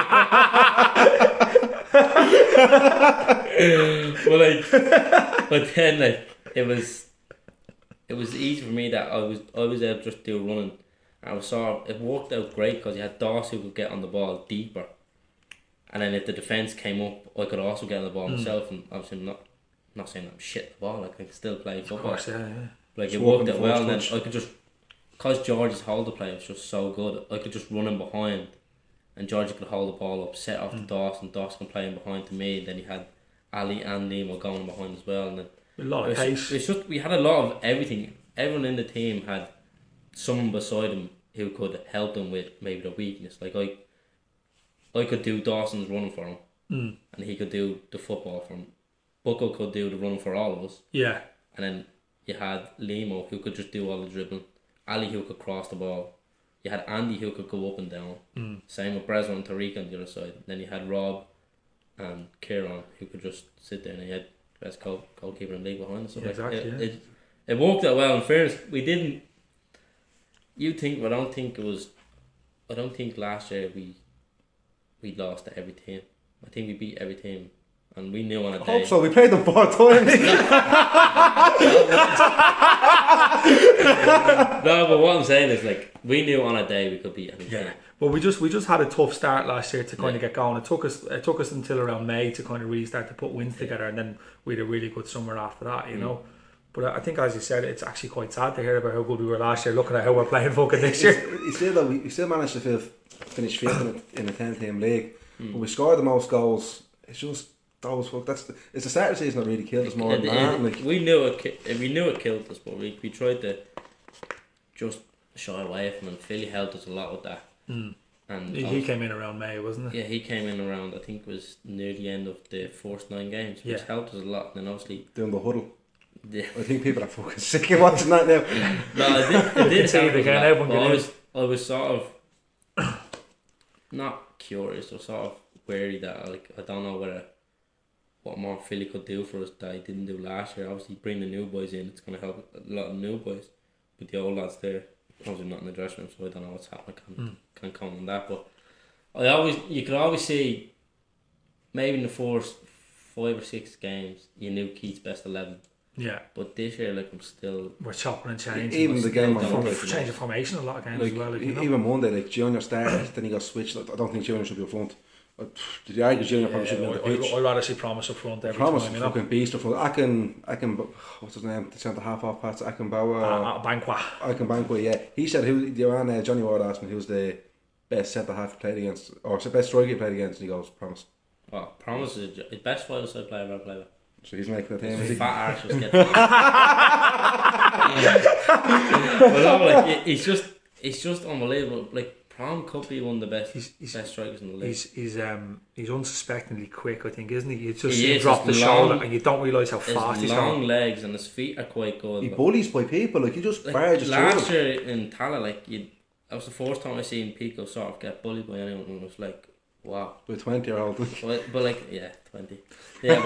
well, like, but then like it was it was easy for me that I was I was able to just do running. I was sort of, it worked out great because you had Doss who could get on the ball deeper, and then if the defence came up, I could also get on the ball mm. myself. And obviously, I'm not not saying I'm shit at the ball. Like, I can still play football. Of course, yeah, yeah. Like just it worked out well, and then I could just. Because George's hold the play was just so good, I could just run in behind and George could hold the ball up, set off mm. to Doss, and Doss can play in behind to me. Then you had Ali and Liam were going behind as well. And then a lot of pace. It was just, we had a lot of everything. Everyone in the team had someone beside them who could help them with maybe their weakness. Like I I could do Dawson's running for him mm. and he could do the football for him. Bucko could do the running for all of us. Yeah. And then you had Limo who could just do all the dribbling. Ali who could cross the ball. You had Andy who could go up and down. Mm. Same with Bresler and Tariq on the other side. Then you had Rob and Kieran who could just sit there, and you had the best goal, goalkeeper in the league behind us. So yeah, like, exactly, it, yeah. it, it worked out well. In fairness, we didn't. You think? I don't think it was. I don't think last year we we lost to every team. I think we beat every team. And we knew on a I day. hope so. We played them four times. No, but what I'm saying is, like, we knew on a day we could beat any team. Yeah. Well, we just we just had a tough start last year to kind yeah. of get going. It took us it took us until around May to kind of really start to put wins yeah. together, and then we had a really good summer after that, you mm. know. But I think, as you said, it's actually quite sad to hear about how good we were last year. Looking at how we're playing fucking this year, you still though, we still managed to feel, finish fifth in a, in a ten-team league, mm. but we scored the most goals. It's just. Those fuck. That's the, it's the start of the season that really killed us more it, than it, that. Like. We knew it. We knew it killed us, but we we tried to just shy away from it. Philly helped us a lot with that. Mm. And he, he came in around May, wasn't it? Yeah, he came in around. I think it was near the end of the first nine games, which yeah. helped us a lot. And then obviously doing the huddle. Yeah. I think people are fucking sick of watching that now. No, it did. It did help us again, a lot, but I was I was sort of not curious or sort of wary that like I don't know whether. What more Philly could do for us that he didn't do last year. Obviously, bring the new boys in, it's going to help a lot of new boys. But the old lads there, obviously not in the dressing room, so I don't know what's happening. I can't, mm. can't comment on that. But I always, you could always see, maybe in the first five or six games, you knew Keith's best eleven. Yeah. But this year, like, I'm still. We're chopping and changing. Even the game on Monday. Change of formation a lot of games like, as well. Like, you know? Even Monday, like, Junior started, then he got switched. I don't think Junior should be up front. Uh, the Jaguars Junior probably should be on the I, pitch. I, I'd rather see Promise up front every Promise time, you fucking know. beast up front. I can, I can, what's his name? The centre half off Pats. I can bow. Uh, uh, Bankwa. I can bank with, yeah. He said who the man uh, Johnny Ward asked me who was the best centre half he played against, or best striker he played against, and he goes, Promise. Well, Promise is the best five side player I've ever played with. So he's making it him. His fat arse was getting. But no, like he- he's just, he's just unbelievable. Like Prom could be one of the best, He's- he's- best strikers in the league. He's he's um he's unsuspectingly quick, I think, isn't he? You just He see him is, drop the his shoulder long- and you don't realise how His fast he's long going. legs and his feet are quite good. He but- bullies by people, like he just Like, barges through last them. year in Tala, like you, that was the first time I seen Pico sort of get bullied by anyone, and it was like, wow. By a twenty year old. But, but like, yeah, twenty. Yeah.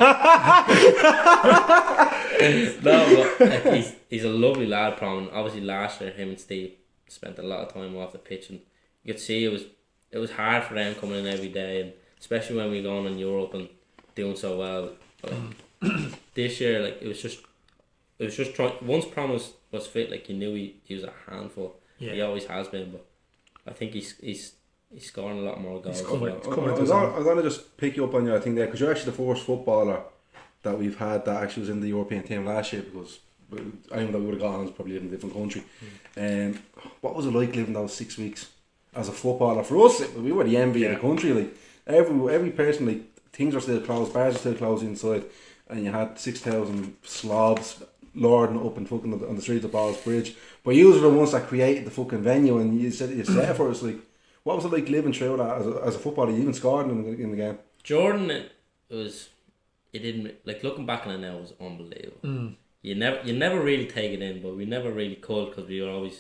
But, no, but like, he's he's a lovely lad, Prom. Obviously, last year him and Steve spent a lot of time off the pitch, and you could see it was it was hard for them coming in every day, and especially when we were going in Europe and doing so well. But, like, this year, like it was just it was just trying. Once Prom was, was fit, like you knew he, he was a handful. Yeah. He always has been, but I think he's he's he's scoring a lot more goals. He's coming- as he's well. coming I'm into his gonna, own. I'm gonna just pick you up on your thing there because you're actually the first footballer that we've had that actually was in the European team last year, because I know that we would have gone on, probably lived in a different country. Um, what was it like living those six weeks as a footballer? For us, it- we were the envy of the country. Like every every person, like things are still closed, bars are still closed inside, and you had six thousand slobs lording up and fucking on the streets of Balls Bridge. But you were the ones that created the fucking venue, and you said you set it for us. Like, what was it like living through that as a, as a footballer? You even scored in the, in the game. Jordan, it was, it didn't, like looking back on it now, it was unbelievable. Mm. You never, you never really take it in, but we never really could because we were always,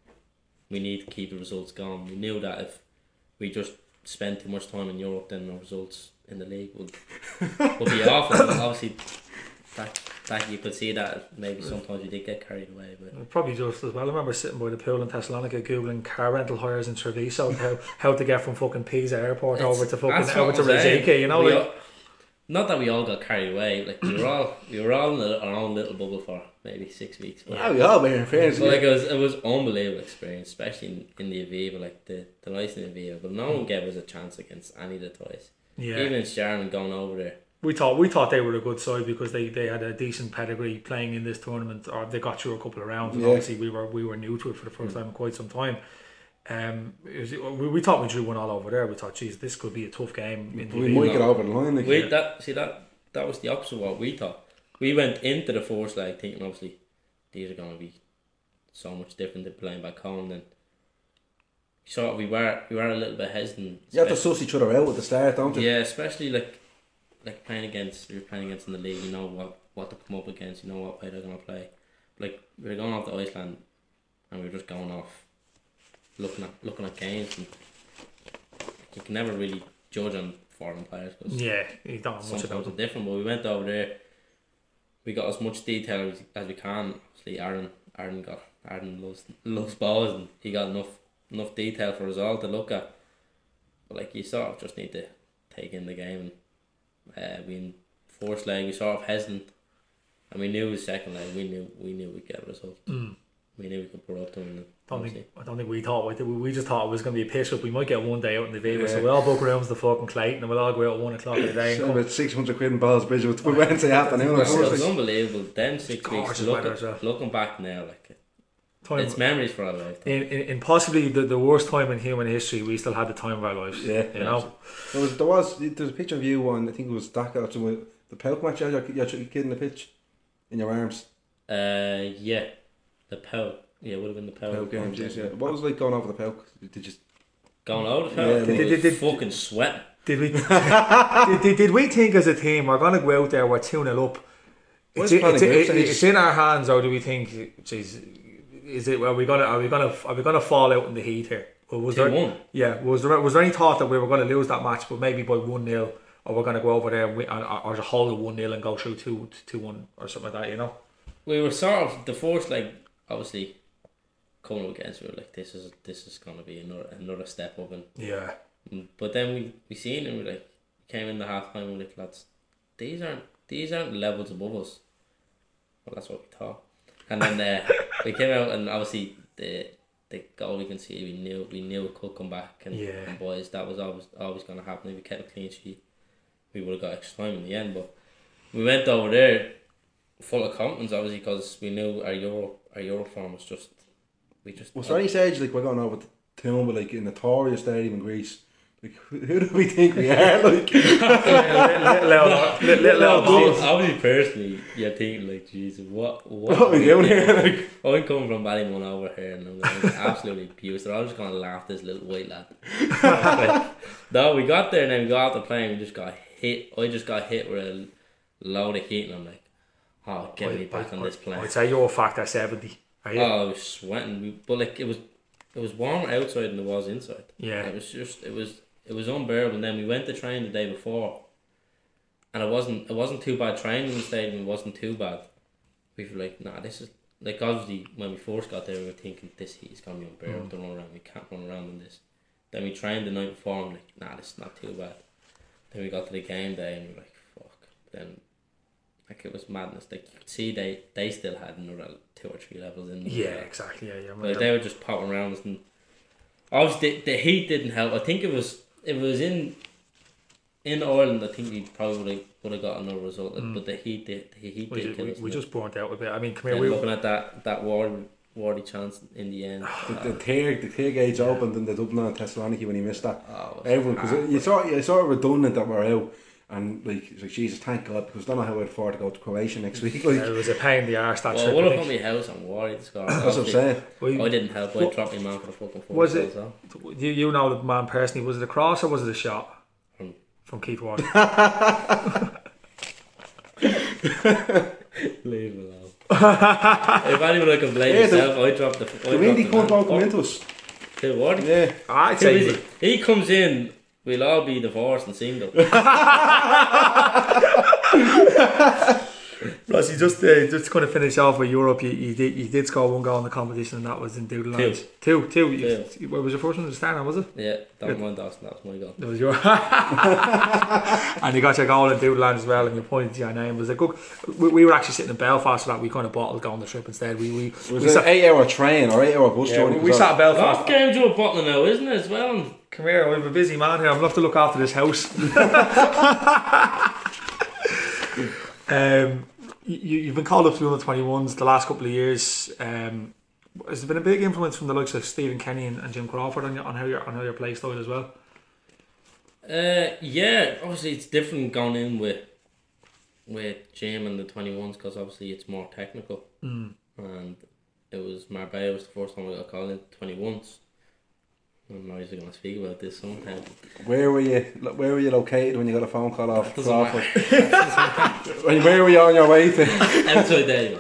we need to keep the results going. We knew that if we just spent too much time in Europe, then the results in the league would, would be awful. But obviously, that, that you could see that maybe sometimes we did get carried away. But Probably just as well. I remember sitting by the pool in Thessalonica googling car rental hires in Treviso, how how to get from fucking Pisa Airport It's- over to fucking that's over what to I'm saying. Riziki, you know, We like all- not that we all got carried away. Like we were all, we were all in our own little bubble for maybe six weeks. But, Yeah, we all were in fairness. but like it was, it was unbelievable experience, especially in, in the Aviva, like the the nights in the Aviva. But no one gave us a chance against any of the toys. yeah. Even Sharon going over there. We thought we thought they were a good side because they, they had a decent pedigree playing in this tournament, or they got through a couple of rounds. And Yeah. obviously, we were we were new to it for the first time in quite some time. Um, it was, we, we thought we drew one all over there. We thought, geez, this could be a tough game. In the we league. might get over the line. Like, We that see that that was the opposite of what we thought. We went into the first leg thinking obviously these are going to be so much different than playing back home. Then sort of we were we were a little bit hesitant. you have to especially- suss each other out at the start, don't you? Yeah, especially like like playing against you're playing against in the league, you know what what to come up against, you know what way they're gonna play. Like we were going off to Iceland and we were just going off looking at looking at games, and you can never really judge on foreign players because Yeah, you don't know much sometimes about it's them. different. But we went over there, we got as much detail as, as we can. Obviously, Aaron Aaron got Aaron loves loves balls, and he got enough enough detail for us all to look at. But like you sort of just need to take in the game. And, uh, we in first leg we sort of hesitant, and we knew the second leg we knew we knew we'd get a result. Mm. We knew we could put up to them. Don't think, I don't think we thought we, we just thought it was going to be a pitch up. We might get one day out in the Viva, so Yeah. we'll all book rooms to fucking Clayton and we'll all go out at one o'clock in the day. So And come. about six hundred quid in Balls Bridge with Wednesday afternoon. It was, or it was something. unbelievable. Then six Gorgeous weeks weather look, as well. looking back now, like Time, it's memories for our lifetime. in, in, in possibly the, the worst time in human history, we still had the time of our lives. Yeah. you know. There was, there was there's a picture of you on, I think it was Dakar, the Pelk match. You had your, your kid in the pitch in your arms. Uh, yeah, the Pell. Yeah, it would have been the Pell. Pelk games, yes, yeah. What was it like going over the Pelk? Did you? Going out of the Pell. Yeah, Yeah, did- did, did- did- fucking sweating. Did we did, did, did we think as a team we're going to go out there, we're two nil up? What's It's, the plan it's, of group it's, stage? it's in our hands, or do we think, geez, is it? Are we gonna are we gonna are we gonna fall out in the heat here? Or was there, two one. yeah, was there was there any thought that we were going to lose that match, but maybe by one nil, or we're going to go over there and we, or, or hold it one nil and go through two two one or something like that, you know? We were sort of the first, like obviously coming up against. We were like, this is this is gonna be another another step up, and Yeah. but then we we seen and we like came in the half time. We were like, lads, these aren't these aren't levels above us. Well, that's what we thought. And then uh, we came out, and obviously the the goal we can see, we knew we knew it could come back, and, Yeah. and boys, that was always always going to happen. If we kept a clean sheet, we would have got extra time in the end. But we went over there full of confidence, obviously, because we knew our Euro our Euro form was just we just. Was there any stage like we're going over to Toon, but like in the Notorious Stadium in Greece? Like, who who do we think we are? Like, little, little, little, little Obviously, obviously, personally, you're thinking like, Jesus, what what, what are we doing here? Like, I'm coming from Ballymun over here, and I'm like, absolutely abused. They're all just gonna laugh at this little white lad. Like, no, we got there and then we got off the plane. We just got hit. I just got hit with a load of heat, and I'm like, oh, get me back on this plane. I'd say you're factor seventy. Are you? Oh, I was sweating. We, but like it was, it was warmer outside than it was inside. Yeah. It was just, it was, it was unbearable. And then we went to train the day before, and it wasn't, it wasn't too bad training in the stadium. It wasn't too bad. We were like, nah, this is like obviously when we first got there, we were thinking this heat is gonna be unbearable Mm. to run around. We can't run around in this. Then we trained the night before. I'm like, nah, this is not too bad. Then we got to the game day, and we were like, fuck. Then. Like it was madness. Like you could see they, they still had another two or three levels in them. Yeah, exactly. Yeah, yeah. But they were just popping around us, and obviously the, the heat didn't help. I think it was it was in in Ireland. I think we probably would have, would have got another result. Mm. But the heat did the heat we, did just, kill we, us. we just burnt out a bit. I mean, come Then here. We, looking at that that Ward Wardy chance in the end. the, the tear, the tear gauge opened in the Dublin and Thessaloniki when he missed that. Oh, it was Everyone, because you saw, you saw it redundant that we're out, and like, it's like Jesus, thank God, because I don't know how I'd afford to go to Croatia next week. Like, yeah, it was a pain in the arse that well, I trip. would I have put think. my house on Wardy to score. that's what I'm saying. We- I didn't help. I What- dropped my man for the fucking four. Was it- So. You, you know the man personally. Was it a cross or was it a shot From- from Keith Ward? Leave it alone. If anyone can blame Yeah, the- himself, I dropped the. I The dropped windy the cunt man. won't come into us. Who, Wardy? Yeah. I'd Who say is you- he? He comes in, we'll all be divorced and single. Ross, you just uh, just going to finish off with Europe. You, you did you did score one goal in the competition, and that was in Doodle Lands. Two, two. You, Two. Where was your first one? The start, was it? Yeah, don't mind Dawson, that was my goal. That was your. And you got your goal in Doodle Lands as well, and you pointed to your name. It was a good. We, we were actually sitting in Belfast, so that we kind of bottled going the trip instead. We we Was we it sat, an eight hour train or eight hour bus yeah, journey? we, we sat in Last Belfast. games you were bottling now, isn't it, as well? Come here, I'm a busy man here. I'm love to look after this house. um, you, you've been called up to the under twenty-ones the last couple of years. Um, has there been a big influence from the likes of Stephen Kenny and, and Jim Crawford on, your, on how your on how your play style as well? Uh, yeah, obviously it's different going in with with Jim and the twenty-ones because obviously it's more technical. Mm. And it was Marbella was the first time I got called in twenty-ones. I'm not usually going to speak about this sometime. Where were you? Where were you located when you got a phone call off Doesn't Crawford? When- Where were you on your way to? Outside there.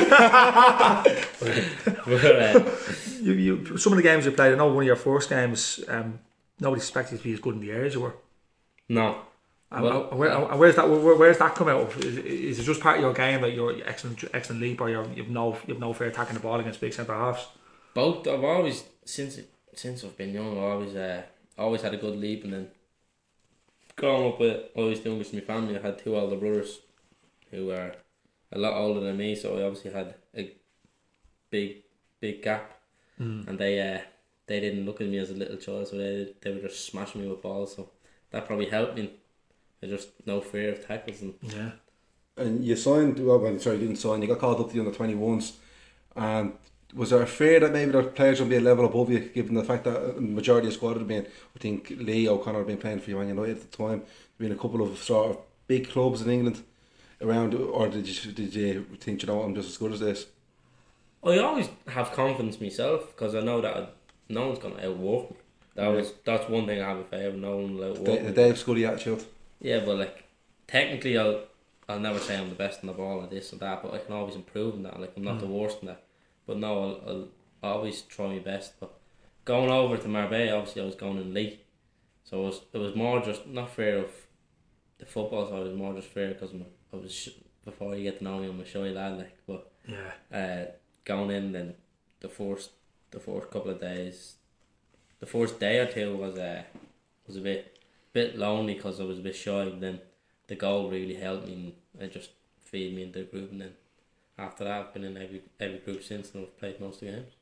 But, uh, You, you, some of the games you played, I know one of your first games, um, nobody expected you to be as good in the air as you were. no. And, Well, and where, and where's that? Where, where's that come out of? Is, is it just part of your game that you're excellent, excellent leap, or you're, you've no, you've no fear attacking the ball against big centre halves? Both. I've always since since I've been young, I've always uh, always had a good leap, and then growing up with always doing with my family, I had two older brothers who were a lot older than me, so I obviously had a big big gap, Mm. and they uh, they didn't look at me as a little child, so they they were just smashing me with balls, so that probably helped me. I just no fear of tackles, and Yeah. And you signed, well, well, sorry, you didn't sign, you got called up to the under twenty-ones. And was there a fear that maybe the players would be a level above you, given the fact that the majority of the squad had been, I think Lee O'Connor had been playing for Man United at the time, there been a couple of sort of big clubs in England around, or did you, did you think, you know what, I'm just as good as this? I always have confidence myself because I know that I, no one's gonna outwork me. That was that's one thing I have a favour. No one will outwork The, me. the Dave Scully attitude. Yeah, but like technically, I'll I'll never say I'm the best in the ball at this or that, but I can always improve in that. Like I'm not Mm. the worst in that, but no, I'll, I'll always try my best. But going over to Marbella, obviously I was going in late, so it was it was more just not fear of the football side. It was more just fear because I was sh- before you get to know me, I'm a shy lad. Like, but Yeah. uh, going in then the first the first couple of days, the first day or two was uh, was a bit bit lonely because I was a bit shy. And then the goal really helped me and it just feed me into the group. And then after that, I've been in every every group since, and I've played most of the games.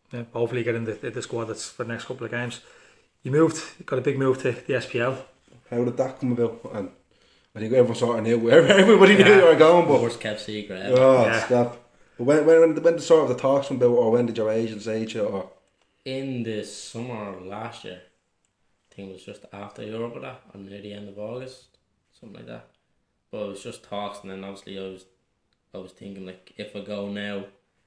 Yeah, hopefully get in the, the squad that's for the next couple of games. You moved, got a big move to the S P L. How did that come about? And I think everyone sort of knew where everybody knew Yeah. you were going, but Worst kept secret ever. oh, Yeah. stop. But when when when the sort of the talks come about, or when did your agent say to you, or In the summer of last year, I think it was just after Europe or that, or near the end of August, something like that. But it was just talks, and then obviously I was, I was thinking like, if I go now,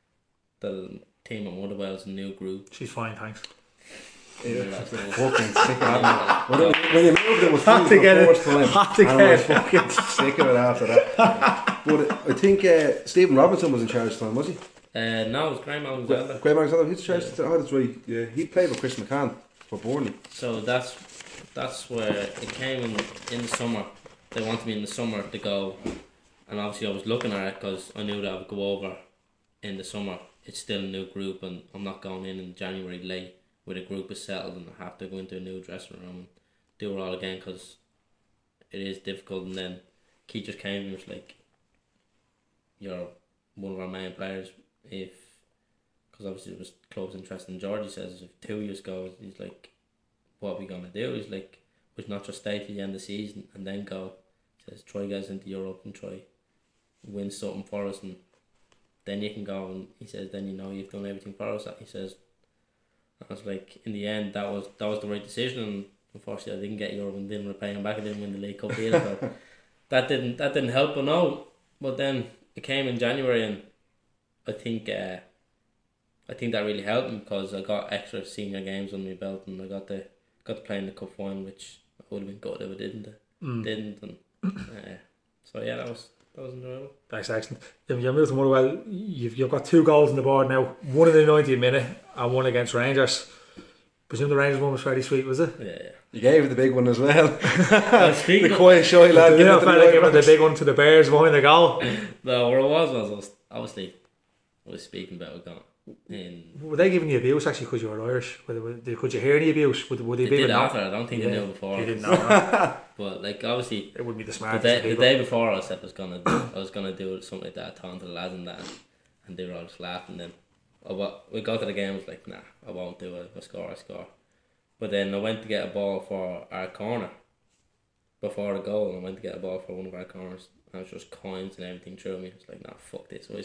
the team at Motherwell's a new group. She's fine, thanks. Yeah, that's cool. fucking sick of it. Yeah. When, it, when you moved, it was Had fun to for get the it. first time, Had to and I was get it. fucking sick of it after that. But I think uh, Stephen Robinson was in charge at the time, was he? Uh, no, it was Graham Alexander. Graham Alexander, who's in charge? at the time? Oh, that's right. Yeah, he played with Chris McCann for Burnley. So that's that's where it came in in the summer. They wanted me in the summer to go, and obviously I was looking at it because I knew that I would go over in the summer. It's still a new group, and I'm not going in in January late with a group is settled, and I have to go into a new dressing room and do it all again because it is difficult. And then Keith just came and was like, "You're one of our main players. If because obviously it was close interest in George. He says if two years go, he's like, what are we gonna do? He's like, we should not just stay to the end of the season and then go. He says try guys into Europe and try win something for us, and then you can go. And he says then you know you've done everything for us. He says, I was like, in the end that was that was the right decision. And unfortunately I didn't get Europe and didn't repay him back. I didn't win the League Cup either, but that didn't that didn't help. But no, but then it came in January, and I think uh, I think that really helped me because I got extra senior games on my belt, and I got to got to play in the cup final, which I would have been good if I didn't. Mm. Didn't, and uh, so yeah, that was that was enjoyable. That's excellent. You you moved to Motherwell. You've you've got two goals on the board now. One in the ninetieth minute and one against Rangers. Presume the Rangers one was fairly sweet, was it? Yeah, yeah. You gave it the big one as well. Speaking The of- quiet shy lad. You giving know, it to felt the like giving the Irish. big one to the Bears behind the goal. No, what it was was I was obviously I was speaking about it going in. Were they giving you abuse actually because you were Irish? Were they, were they- could you hear any abuse? Would, would they, They be did with after. that? I don't think Yeah, they knew before. They didn't know that. But like obviously, It wouldn't be the the smartest day, of the people. day before I said I was gonna do, I was gonna do something like that, talking to the lads and that, and they were all just laughing. Then I, wa- we got to the game. I was like, nah, I won't do it. If I score, I score. But then I went to get a ball for our corner before the goal, and I went to get a ball for one of our corners. And it was just coins and everything through me. I was like, nah, fuck this. I was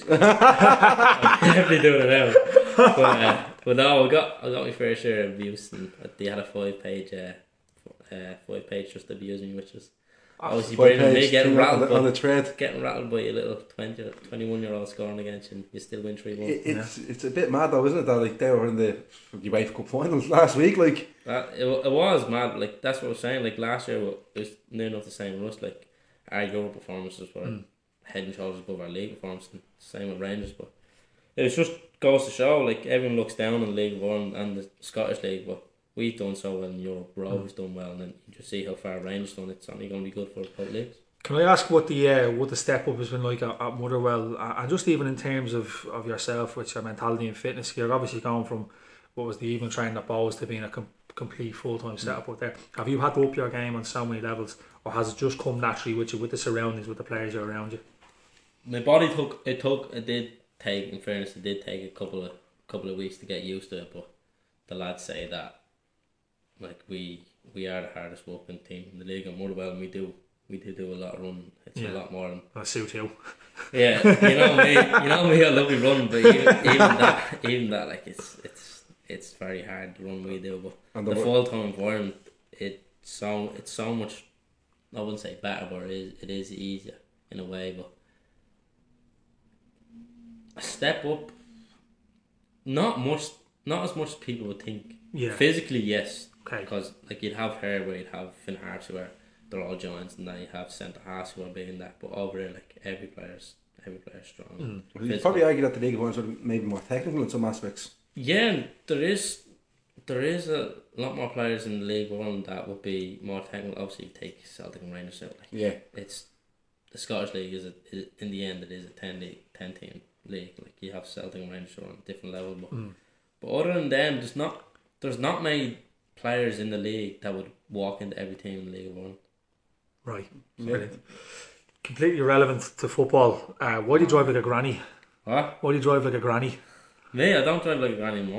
I'm definitely doing it now. But, uh, but no, I got I got my fair share of abuse, and they had a five page, uh, uh, five page just abusing me, which was obviously Five brilliant. Me page getting thing on rattled, the, by, on the thread. getting rattled by a little twenty, twenty-one year old scoring against you, and you still win three one. It, it's it's a bit mad though, isn't it? That like they were in the UEFA Cup finals last week. Like That, it, it was mad. Like that's what I was saying. Like last year, it was near enough the same with us. Like our Euro performances were Mm. head and shoulders above our league performances. And same with Rangers, but it just goes to show. Like everyone looks down on the League of Ireland and the Scottish League, but we've done so well in Europe. We're always done well, and then you just see how far Rangers done. It's only going to be good for both leagues. Can I ask what the uh, what the step up has been like at, at Motherwell, uh, and just even in terms of, of yourself, with your mentality and fitness? You're obviously going from what was the evening training at Bowes to being a com- complete full time setup out there. Have you had to up your game on so many levels, or has it just come naturally with you, with the surroundings, with the players who are around you? My body took it took it did take in fairness it did take a couple of couple of weeks to get used to it, but the lads say that like we we are the hardest working team in the league at Motherwell, and we do we do do a lot of running. It's Yeah. a lot more than That suits you. yeah, you know me, you know me. I love me running, but even, even that, even that, like it's it's it's very hard to run we do. But And the the wo- full time environment, it's so it's so much. I wouldn't say better, but it is it is easier in a way. But a step up, not much, not as much as people would think. Yeah. Physically, yes, Okay. because like you'd have her where you'd have Finn Harps who are they're all giants, and then you have centre halves who are being that. But over there, like every player's every player's strong. Mm. you Physical. probably argue that the League of Ireland sort of maybe more technical in some aspects. Yeah, and there is there is a lot more players in the League One that would be more technical. Obviously, you take Celtic and Rangers out. Like Yeah. it's the Scottish League is, a, is in the end it is a ten league, ten team league. Like you have Celtic and Rangers who are on a different level, but Mm. but other than them, there's not there's not many players in the league that would walk into every team in the League of One. Right. Yeah. Brilliant. Completely irrelevant to football. Uh, why do you drive like a granny? What? Why do you drive like a granny? Me, I don't drive like a granny anymore.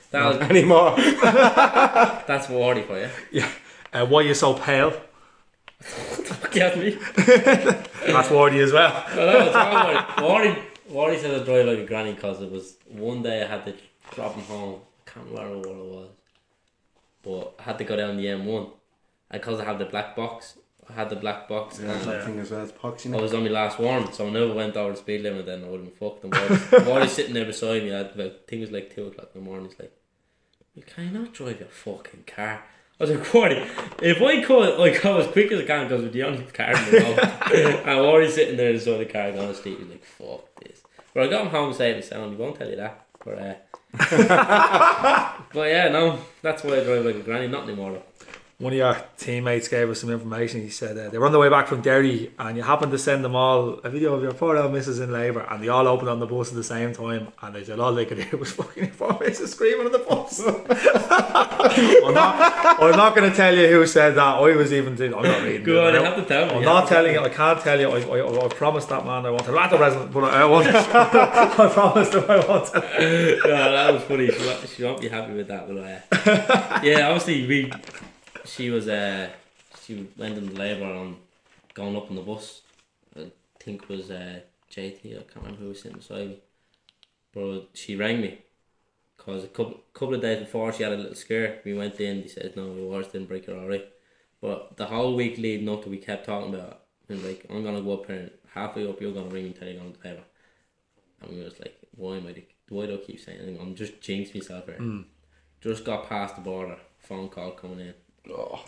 That was, anymore. that's Wardy for you. Yeah. Uh, why are you so pale? Fuck you at me. That's Wardy as well. No, that was wrong. Wardy, Wardy said I drive like a granny because it was one day I had to drop him home. I can't remember what it was, but I had to go down the M one, and because I have the black box, I had the black box. Yeah, and that thing as well. It's poxy. I was on my last warm, so I never went over the speed limit. Then I would have been fucked. And Wardy's, Wardy's sitting there beside me. At, I think it was like two o'clock in the morning. He's like, "You can not drive your fucking car." I was like, Wardy, if I could, like, go as quick as I can because we're the only car in the road. And Wardy's sitting there beside the car going to sleep. He's like, "Fuck this." But I got him home safe and sound. He won't tell you that. But uh, but yeah, no, that's why I drive like a granny. Not anymore though. One of your teammates gave us some information. He said uh, they were on the way back from Derry, and you happened to send them all a video of your poor old missus in labour, and they all opened on the bus at the same time, and they said all they could hear was fucking your poor missus screaming on the bus. I'm not, I'm not going to tell you who said that. I was even thinking, I'm not reading Go it. on, you have to tell me. I'm You not have to telling you. I can't tell you. I, I, I promised that man I wanted. Not the present, but I want. I promised him I wanted. Yeah, that was funny. She won't, she won't be happy with that, but uh, yeah, obviously we. She was uh, she went into labour on going up on the bus. I think it was uh, J T. I can't remember who was sitting beside me, but she rang me because a couple couple of days before she had a little scare. We went in. They said no, the wires didn't break her alright. But the whole week leading up to, we kept talking about it. And like, I'm gonna go up here and halfway up, you're gonna ring me and tell you you're going to labour. And we was like, why am I? Why do I keep saying anything? I'm just jinxing myself here. Mm. Just got past the border. Phone call coming in. Oh.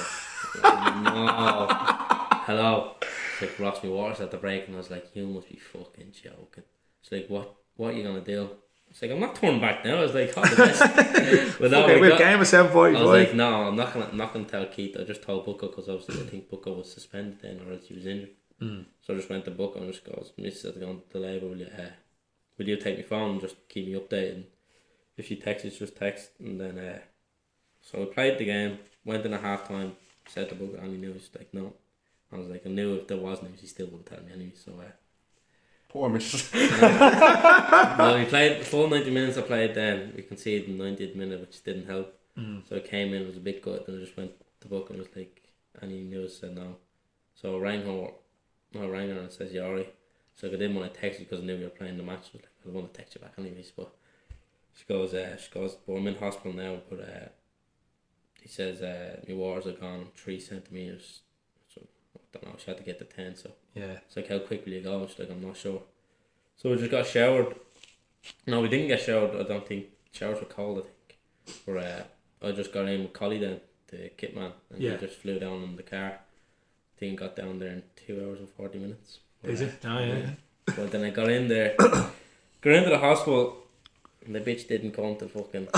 No. Hello. It's like Ross me waters at the break, and I was like, you must be fucking joking. It's like, what what are you gonna do? It's like, I'm not turning back now. I was like, all the best. But no, Okay, we we've got, game of seven I forty-five. was like, no, I'm not gonna I'm not gonna tell Keith. I just told Bucko because obviously I think Bucko was suspended then, or else he was injured. Mm. So I just went to Bucko and just goes, Missus has gone to labour, will you uh, will you take my phone and just keep me updated? And if she texts, just text. And then uh, so I played the game. Went in at half time, said to Bucko, and he knew. He's like, no. I was like, I knew if there was news, he still wouldn't tell me anyway. So, uh, Poor missus. well, we played the full ninety minutes. I played then. We conceded in the ninetieth minute, which didn't help. Mm. So I came in, it was a bit good. Then I just went to Bucko and was like, any news? Said no. So I rang her. I rang her and says, you alright? So I didn't want to text you because I knew we were playing the match. I was like, I don't want to text you back anyways. But she goes, uh, she goes, but I'm in hospital now. But uh, he says, uh, my waters are gone three centimeters. So I don't know. She had to get to ten. So Yeah. it's like, how quick will you go? She's like, I'm not sure. So we just got showered. No, we didn't get showered. I don't think showers were cold. I think. But uh, I just got in with Collie then, the kit man, and Yeah. he just flew down in the car. I think got down there in two hours and forty minutes. Is it? Oh, yeah. yeah. But then I got in there, got into the hospital, and the bitch didn't come to fucking.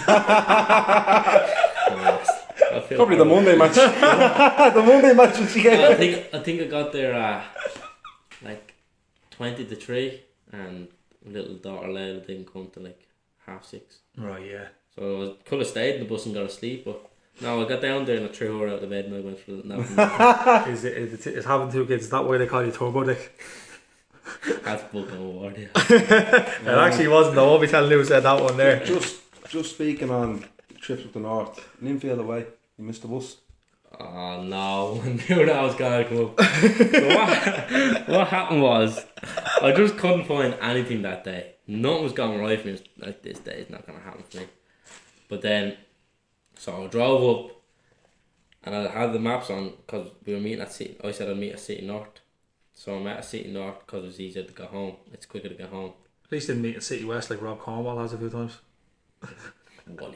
I feel Probably the horrible. Monday match. The Monday match when she I came. think I think I got there uh, like twenty to three, and little daughter Layla didn't come to like half six. Right, yeah. So I could have stayed in the bus and got to sleep, but no, I got down there and I threw her out of the bed and I went for a little nap. Is it, is it is having two kids, is that why they call you Turbo Dick? That's fucking award, yeah. It actually wasn't, I won't be telling you who said that one there. Just, just speaking on trips up the north, Linfield away, you missed the bus. Oh no, I knew that was going to come up. So what, what happened was, I just couldn't find anything that day. Nothing was going right for me. It was like, this day is not going to happen for me. But then, so I drove up, and I had the maps on, because we were meeting at City, I said I'd meet at City North. So I met at City North because it was easier to get home. It's quicker to get home. At least didn't meet in City West like Rob Cornwall has a few times. Wally.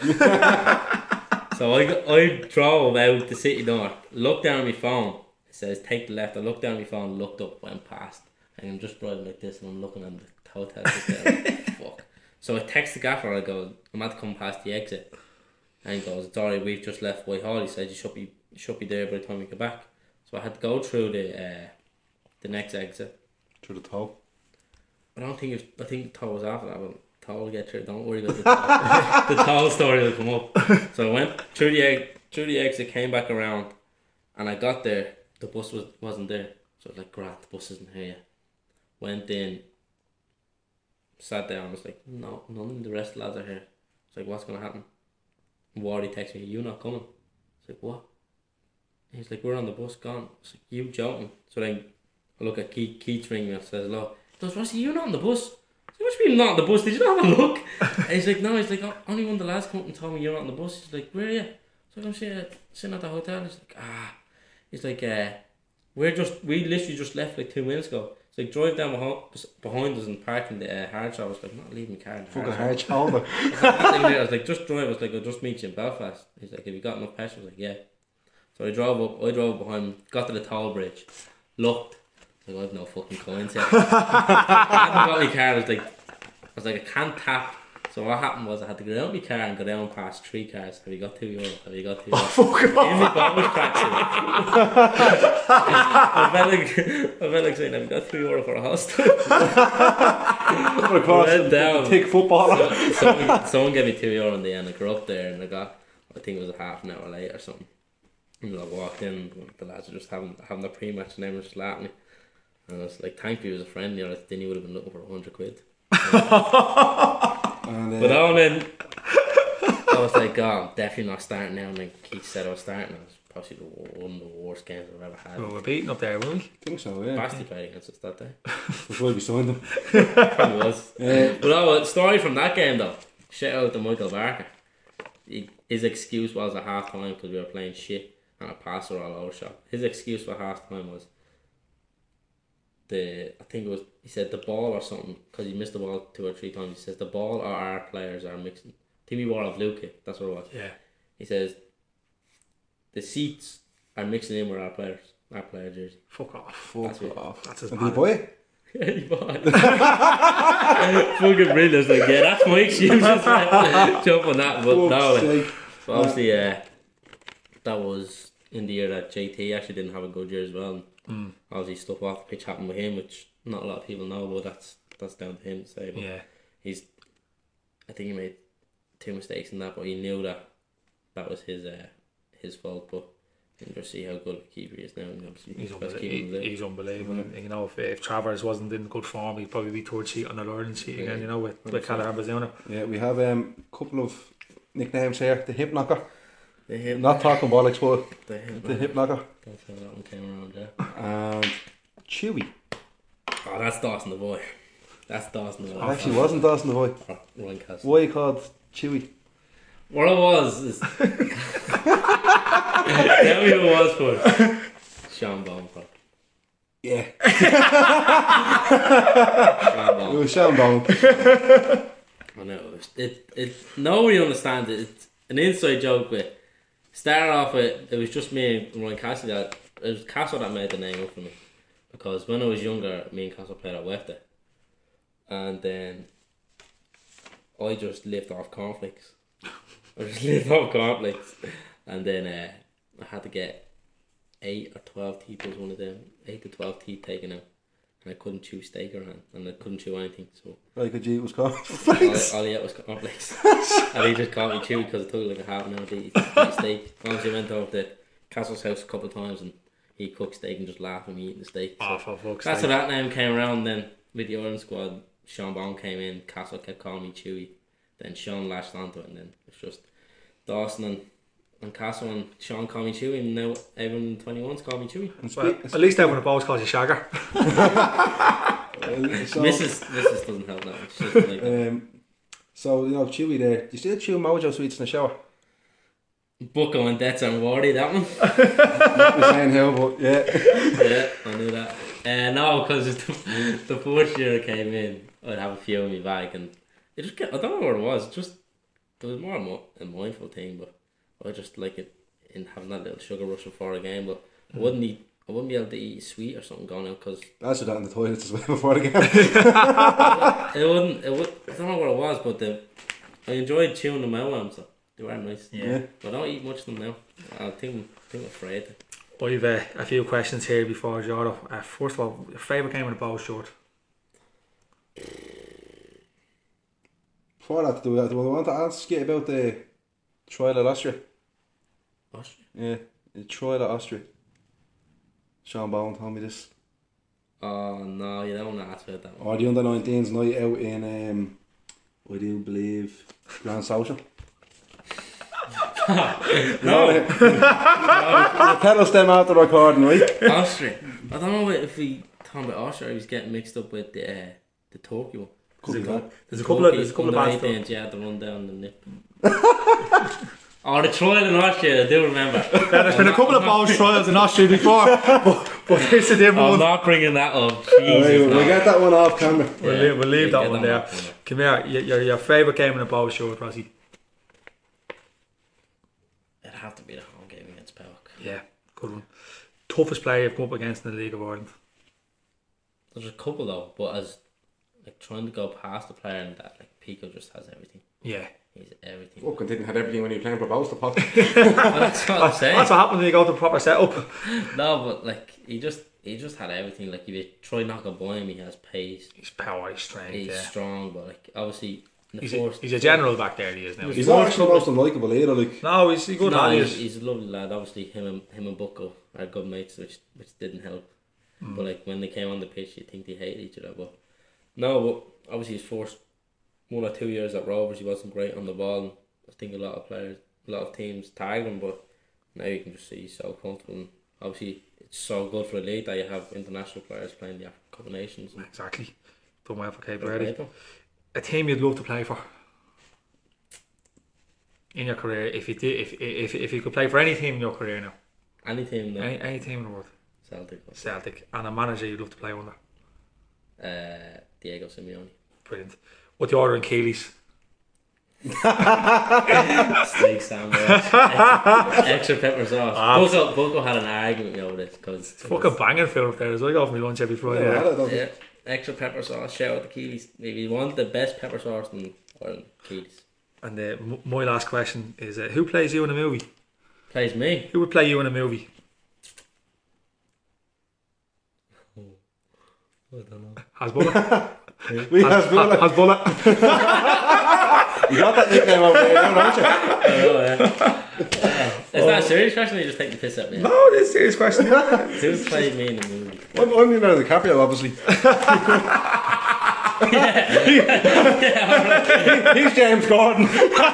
So I, got, I drove out to City North, looked down at my phone, it says take the left. I looked down at my phone, looked up, went past, and I'm just driving like this and I'm looking at the hotel just there, like, fuck. So I text the gaffer, I go, I'm about to come past the exit. And he goes, it's alright, we've just left Whitehall. He said you should be you should be there by the time we get back. So I had to go through the uh, the next exit. Through the toe. I don't think it was, I think the toll was after that, but toll will get through. Don't worry about the toll. The toll story will come up. So I went through the ex- through the exit, came back around, and I got there. The bus was wasn't there, so I was like, "Great, the bus isn't here yet." Went in, sat down. I was like, "No, none of the rest of the lads are here." It's like, what's going to happen? And Wardy texts me, you not coming? It's like, what? And he's like, we're on the bus, gone. It's like, you joking? So then I look at Keith, Keith's ringing me and says, hello. He goes, Rossi, you're not on the bus? I said, what do you mean not on the bus? Did you not have a look? And he's like, no, he's like, oh, only one of the lads come up and told me you're not on the bus. He's like, where are you? So I'm sitting at, sitting at the hotel. He's like, ah. He's like, uh, we're just, we literally just left like two minutes ago. It's like, drive down behind, behind us and park in the uh, hard show. I was like, not leaving the car in the Fucking hard hard shoulder. I was like, just drive. I was like, I'll just meet you in Belfast. He's like, have you got enough petrol? I was like, yeah. So I drove up, I drove up behind him, got to the toll bridge, looked. I was like, I have no fucking coins yet. I hadn't got my car. I was like, I was like, I can't tap. So what happened was I had to get out of my car and go down past three cars. Have you got two euro? Have you got two euro? Oh, fuck In my bonus tracksuit. I felt like, I felt like saying, have you got two euro for a hostel? Across Went down. the thick footballer. So, someone, someone gave me two euro in the end. I got up there and I got, I think it was a half an hour late or something. And I walked in, the lads were just having having their pre-match and they were just laughing at me. And I was like, thankfully he was a friend, you know, then he would have been looking for a hundred quid. And, uh, But oh, and then I was like, oh, I'm definitely not starting now. And then Keith said I was starting. It was probably the, one of the worst games I've ever had. Well, we're beating up there, weren't we? I think so, yeah. Basti played against us that day. That's why we signed them. Probably was. Yeah. But oh, a story from that game though. Shout out to Michael Barker. He, his excuse was at half time because we were playing shit and a passer all over shot. His excuse for half time was the, I think it was, he said the ball or something, because he missed the ball two or three times. He says the ball or our players are mixing. Timmy wore a blue kit, that's what it was. Yeah. He says the seats are mixing in with our players, our player jersey. Fuck off. Fuck That's it. off. That's his And did you buy it? Yeah, he bought it. Fucking brilliant. Like, yeah, that's my excuse. Like, jump on that, but no. Fuck's Like, sake. so obviously, uh, that was in the year that J T actually didn't have a good year as well. Mm. Obviously, stuff off the pitch happened with him, which not a lot of people know, but that's that's down to him to say. But Yeah. he's, I think he made two mistakes in that, but he knew that that was his uh, his fault. But you can just see how good a keeper he is now. And obviously, He's, best unbelievable. keeper in the He, league. he's unbelievable. And, you know, if, if Travers wasn't in good form, he'd probably be third seat on the Ireland seat again, you know, with, with Callaghan Bazuna. Yeah, we have um, a couple of nicknames here. The Hip Knocker. The hip, Not talking bollocks, but the hip, the Hip Knocker. That's how that one came around, yeah. And Chewy. Oh, that's Dawson the boy. That's Dawson the boy. Actually, wasn't Dawson the boy. Oh, Ryan Castle. Why he called Chewy? What it was is. Tell me who it was for. Sean Bamford. Yeah. Sean It Bamford. was Sean Dolan. I know. It, it, nobody understands it. It's an inside joke, but started off with, it was just me and Ryan Castle that, it was Castle that made the name up for me. Because when I was younger, me and Castle played at Wefta. And then I just lived off cornflakes. I just lived off cornflakes. And then uh, I had to get eight or twelve teeth was one of them. eight to twelve teeth taken out. And I couldn't chew steak around. And I couldn't chew anything. So Like a G was called. all, all I ate was cornflakes. And he just called me chewy because it took like a half an hour to eat, to eat steak. Obviously I went over to Castle's house a couple of times and he cooked steak and just laughed at me eating the steak. Oh, So for fuck's that's sake. how that name came around. Then with the Ireland squad, Sean Bone came in, Castle kept calling me Chewy. Then Sean lashed onto it and then it's just Dawson and, and Castle and Sean call me Chewy and now everyone in twenty-one's call me Chewy. And Well, speak, at least everyone at Bowes calls you Shagger. so, Missus Missus doesn't help that much. She's just like that. um, so, you know, Chewy there. Do you still chew Mojo sweets in the shower? Bucko and Debts and Wardy, that one. Not the saying how, but yeah. Yeah, I knew that. Uh, no, because the, the first year I came in, I'd have a few in my bag, and it just get, I don't know what it was. It just it was more a, mo- a mindful thing, but I just like it in having that little sugar rush before a game. But I wouldn't eat. I wouldn't be able to eat sweet or something going out because That's what that in the toilets as well before the game. it wouldn't. It would. I don't know what it was, but the I enjoyed chewing them out. Um, so they were nice. Yeah. But I don't eat much of them now. I think I think I'm afraid. I've uh, a few questions here before Joro. Uh, first of all, your favourite game in the Bowes shirt? Before that, do I, do I want to ask you about the trial at Austria? Austria. Yeah, the trial at Austria. Sean Bowen told me this. Oh no, you don't want to ask about that one. Or the under nineteens night out in um, I do believe Grand Social. No. Tell us them after recording, right? Austria. I don't know if we talking about Austria. I was getting mixed up with the uh, the Turkey one. Could be that. There's a couple of there's a couple of Under bad eighteens, yeah, the run down the nip. Oh, the trial in Austria, I do remember. Yeah, there's been a couple of Bows trials in Austria before, but, but it's a different I'm one. not bringing that up. Right, Jesus, we'll no. get that one off camera. We'll Yeah, leave, we'll leave yeah, that get one that there. off, yeah. Come here, your, your, your favourite game in a Bows show, Rossi? It'd have to be the home game against Pelk. Yeah, good one. Toughest player you've come up against in the League of Ireland? There's a couple though, but as like trying to go past the player and that, like Pico just has everything. Yeah. He's everything. Fucking didn't have everything when you were playing for Bows Pot. Well, that's what I'm saying. That's what happens when you go to proper setup. No, but like he just he just had everything. Like if you try knocking by him, he has pace. He's power, he's strength, He's yeah. strong, but like obviously in the He's a, first, he's a general back there, he is now. He's not actually the most unlikable either. Like, No, he's a good no, lad, he he's, is. he's a lovely lad. Obviously, him and him and Bucko are good mates, which which didn't help. Mm. But like when they came on the pitch, you think they hated each other. But no, but obviously his first one or two years at Rovers, he wasn't great on the ball. And I think a lot of players, a lot of teams tagged him, but now you can just see he's so comfortable. And obviously, it's so good for the league that you have international players playing the African Cup of Nations. And Exactly. Done well for Cape fair Verde. play to him. A team you'd love to play for in your career, if you did, if if if you could play for any team in your career now, Any team now, any any team in the world, Celtic, Celtic, and a manager you'd love to play under. uh, Diego Simeone. Brilliant. What do you order in Keely's? Steak sandwich, extra, extra pepper sauce. Ah. Bucko, Bucko had an argument with me over this because It's fucking banging food up there. As I go for my lunch every Friday. yeah, I Yeah. don't know. yeah, extra pepper sauce. Shout out to Keely's. If you want the best pepper sauce in Ireland, Keely's. And uh, m- my last question is: uh, who plays you in a movie? Plays me. Who would play you in a movie? I don't know. Has Bullet? We has, have Bullet. has Bullet? You got that nickname over there now, don't you? I know, yeah. Is that a serious question or you just take the piss at me? No, this is a serious question. Who played me in the movie? I'm, I'm Leonardo DiCaprio, obviously. He's James Gordon.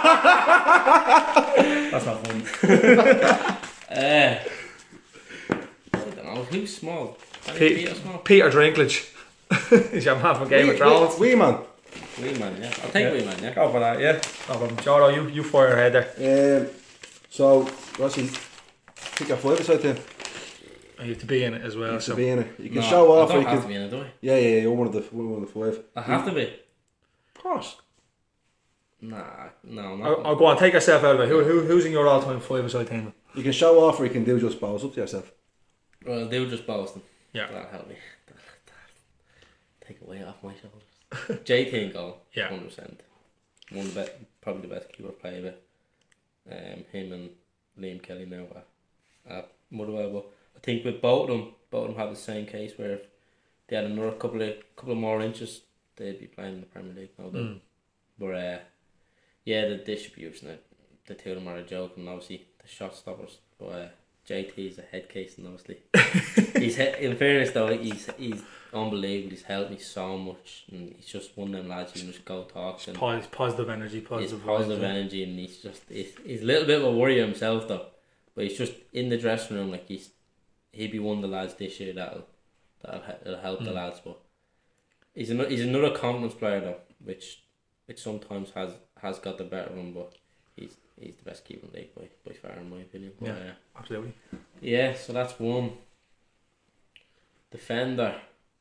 That's not fun. Uh, I don't know. Who's small? Danny Pe- Peter small? Peter Dinklage. Is your man from Game of Thrones? Wee man. Wee man, yeah. I'll take Yeah. Wee man, yeah. Go for that, yeah. No problem. Joro, you, you fire ahead there. Um, so, Rossi, pick your five aside then. And you have to be in it as well. You So to be in it. You can No, show off. I Or don't you have can, to be in it, do I? yeah, yeah, yeah. You're one of the one of the five. I have to be. Of course. Nah, no, I'm not. I'll, I'll go on, take yourself out of it. Who, who, who's in your all-time five-a-side team? You can show off, or you can do just balls up to yourself. Well, they were just Boston. Yeah. That'll help me. That'll, that'll take a weight off my shoulders. J T in goal. Yeah. one hundred percent. One of the best, probably the best keeper player ever. Um, him and Liam Kelly now at, at Motherwell. But I think with both of them, both of them have the same case where if they had another couple of couple of more inches, they'd be playing in the Premier League now. Mm. But uh, yeah, the distribution, the, the two of them are a joke, and obviously the shot stoppers. But uh, J T is a head case, and obviously he's he- in fairness though, he's he's unbelievable. He's helped me so much, and he's just one of them lads you can just go talk and Pos- positive energy, he's positive positive vibes, yeah. energy, and he's just he's, he's a little bit of a worrier himself though. But he's just in the dressing room, like he's he'd be one of the lads this year that'll that'll, he- that'll help the Mm. lads. But he's another he's another confidence player though, which which sometimes has has got the better of him. But he's he's the best keeper in the league by by far in my opinion. But, Yeah. uh, Absolutely. yeah, so that's one. Defender.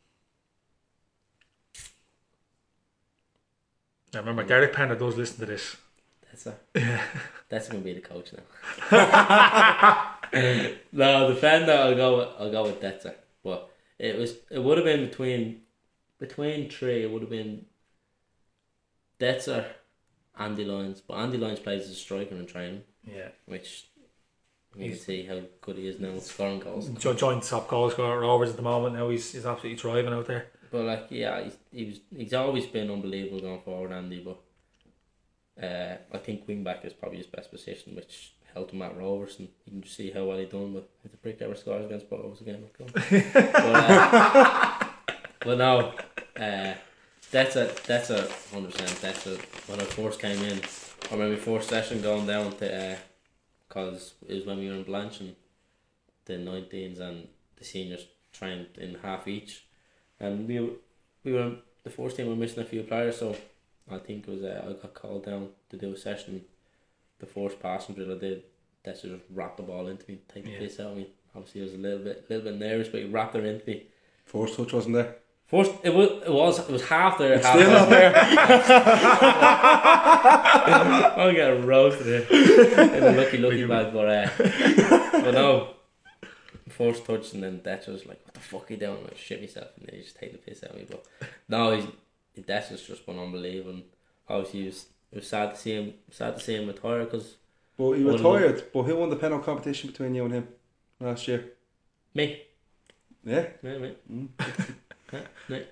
Now remember, Derek Pender does listen to this. That's a, that's gonna be the coach now. No, defender. I'll go. With, I'll go with Detzer. But it was. It would have been between, between three. It would have been Detzer, Andy Lyons. But Andy Lyons plays as a striker in training, Yeah. which you can He's- see how good he is now with scoring goals. Jo- joint top goal scorer at Rovers at the moment. Now he's he's absolutely thriving out there. But like, yeah, he's he was he's always been unbelievable going forward, Andy. But uh, I think wing back is probably his best position, which helped him at Rovers, and you can just see how well he done. But if the prick ever scores against Boroughs again, but, uh, but no, uh, That's a that's a hundred percent. That's a when I first came in. I remember first session going down to, because uh, it was when we were in Blanchard, the nineteens and the seniors trained in half each, and we were, we were the first team were missing a few players, so I think it was uh, I got called down to do a session. The first passing drill I did, that's just wrapped the ball into me, take the Yeah. piss out of me. Obviously, I was a little bit, little bit nervous, but he wrapped her into me. First touch wasn't there. First, it was, it was, it was half there, It's half still not there. I'll get roasted here. In a lucky, lucky bag, but uh, but no. First touch and then Dutch was like, "What the fuck are you doing?" I shit myself, and then he just take the piss out of me. But no, he's Dutch has just been unbelievable. And obviously, it was, it was sad to see him, sad to see him retire because. But he retired. But who won the penalty competition between you and him last year? Me. Yeah. Me, me. Mm. Yeah, me.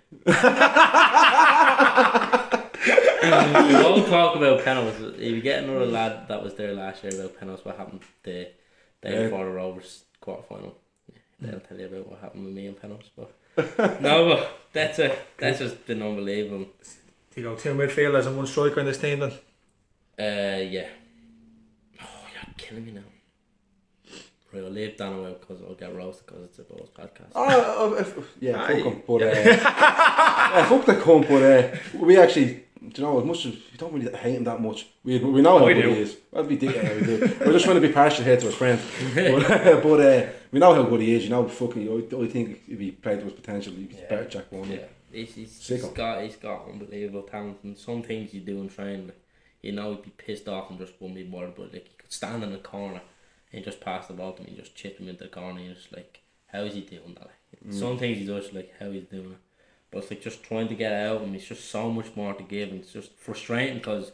We all talk about penalties. If you get another lad that was there last year about penalties, what happened the day Yeah. before the Rovers quarter final, yeah, they'll tell you about what happened with me and penalties. But no, but that's a that's just been unbelievable. Do you go two midfielders and one striker in this team then? Uh, yeah. Oh, you're killing me now. Right, I'll leave Dan away because I'll get roasted because it's a Bulls podcast. Oh, uh, if, yeah, Aye. fuck him. But, uh, yeah, fuck the cunt, but uh, we actually, do you know, as much as we don't really hate him that much, we we know how we good do. he is. Well, we do, yeah, we do. We're just trying to be partial here to his friend. But, but uh, we know how good he is, you know, fucking, I, I think if he played to his potential, he'd be Yeah. better Jack Warner. Yeah, he's, he's, Sick he's of him. got he's got unbelievable talent, and some things you do in training, like, you know, he'd be pissed off and just wouldn't be bothered, but like he could stand in the corner and just pass the ball to me, just chip him into the corner, and you're just like, how is he doing that? Like, Mm. some things he does, like how he's doing it, but it's like just trying to get out, and it's just so much more to give, and it's just frustrating because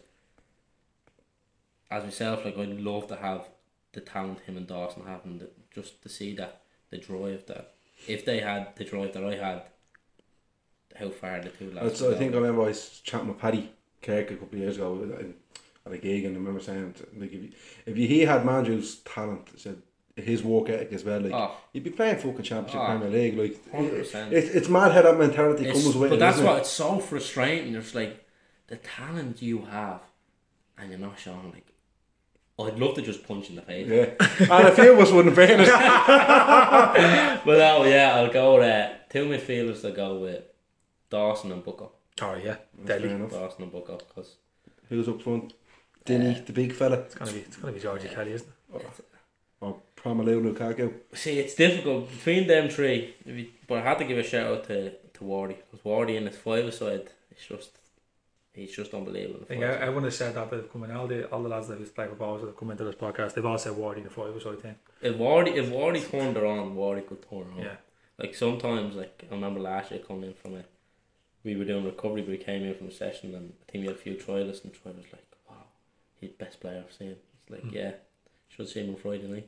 as myself, like I'd love to have the talent him and Dawson have, and the, just to see that the drive that if they had the drive that I had, how far the two lads. That's, I think I remember I was chatting with Paddy Kirk a couple of years ago in, at a gig, and I remember saying, like, if, you, if you, he had Mandrew's talent, said his work ethic as well, like, Oh. he'd be playing fucking Championship Oh. Premier League. Like, one hundred percent. it, it's mad how that mentality It's- comes with but it. that's isn't what it? it's so frustrating. There's like the talent you have, and you're not showing. Like, I'd love to just punch in the face. Yeah, and a few of us wouldn't fairness. But no, yeah, I'll go with uh, two midfielders. I'll go with Dawson and Bucko. Oh yeah, Fair deadly. enough. Dawson and Bucko, because Who's up front? Dinny, the big fella, It's gonna be it's gonna be Georgie Kelly, isn't it? or Promelu Lukaku. see, it's difficult between them three. If you, but I had to give a shout out to to Wardy, because Wardy in his five side, it's just he's just unbelievable. I think I, I wouldn't have said that, but coming all the all the lads that have played for balls that have come into this podcast, they've all said Wardy in the five, so I think. If Wardy, if Wardy turned her on, Wardy could turn her on. Yeah. Like sometimes, like I remember last year coming in from a, we were doing recovery, but we came in from a session, and I think we had a few trialists, and the trial was like, "Wow, he's the best player I've seen." It's like, yeah, should see him on Friday night.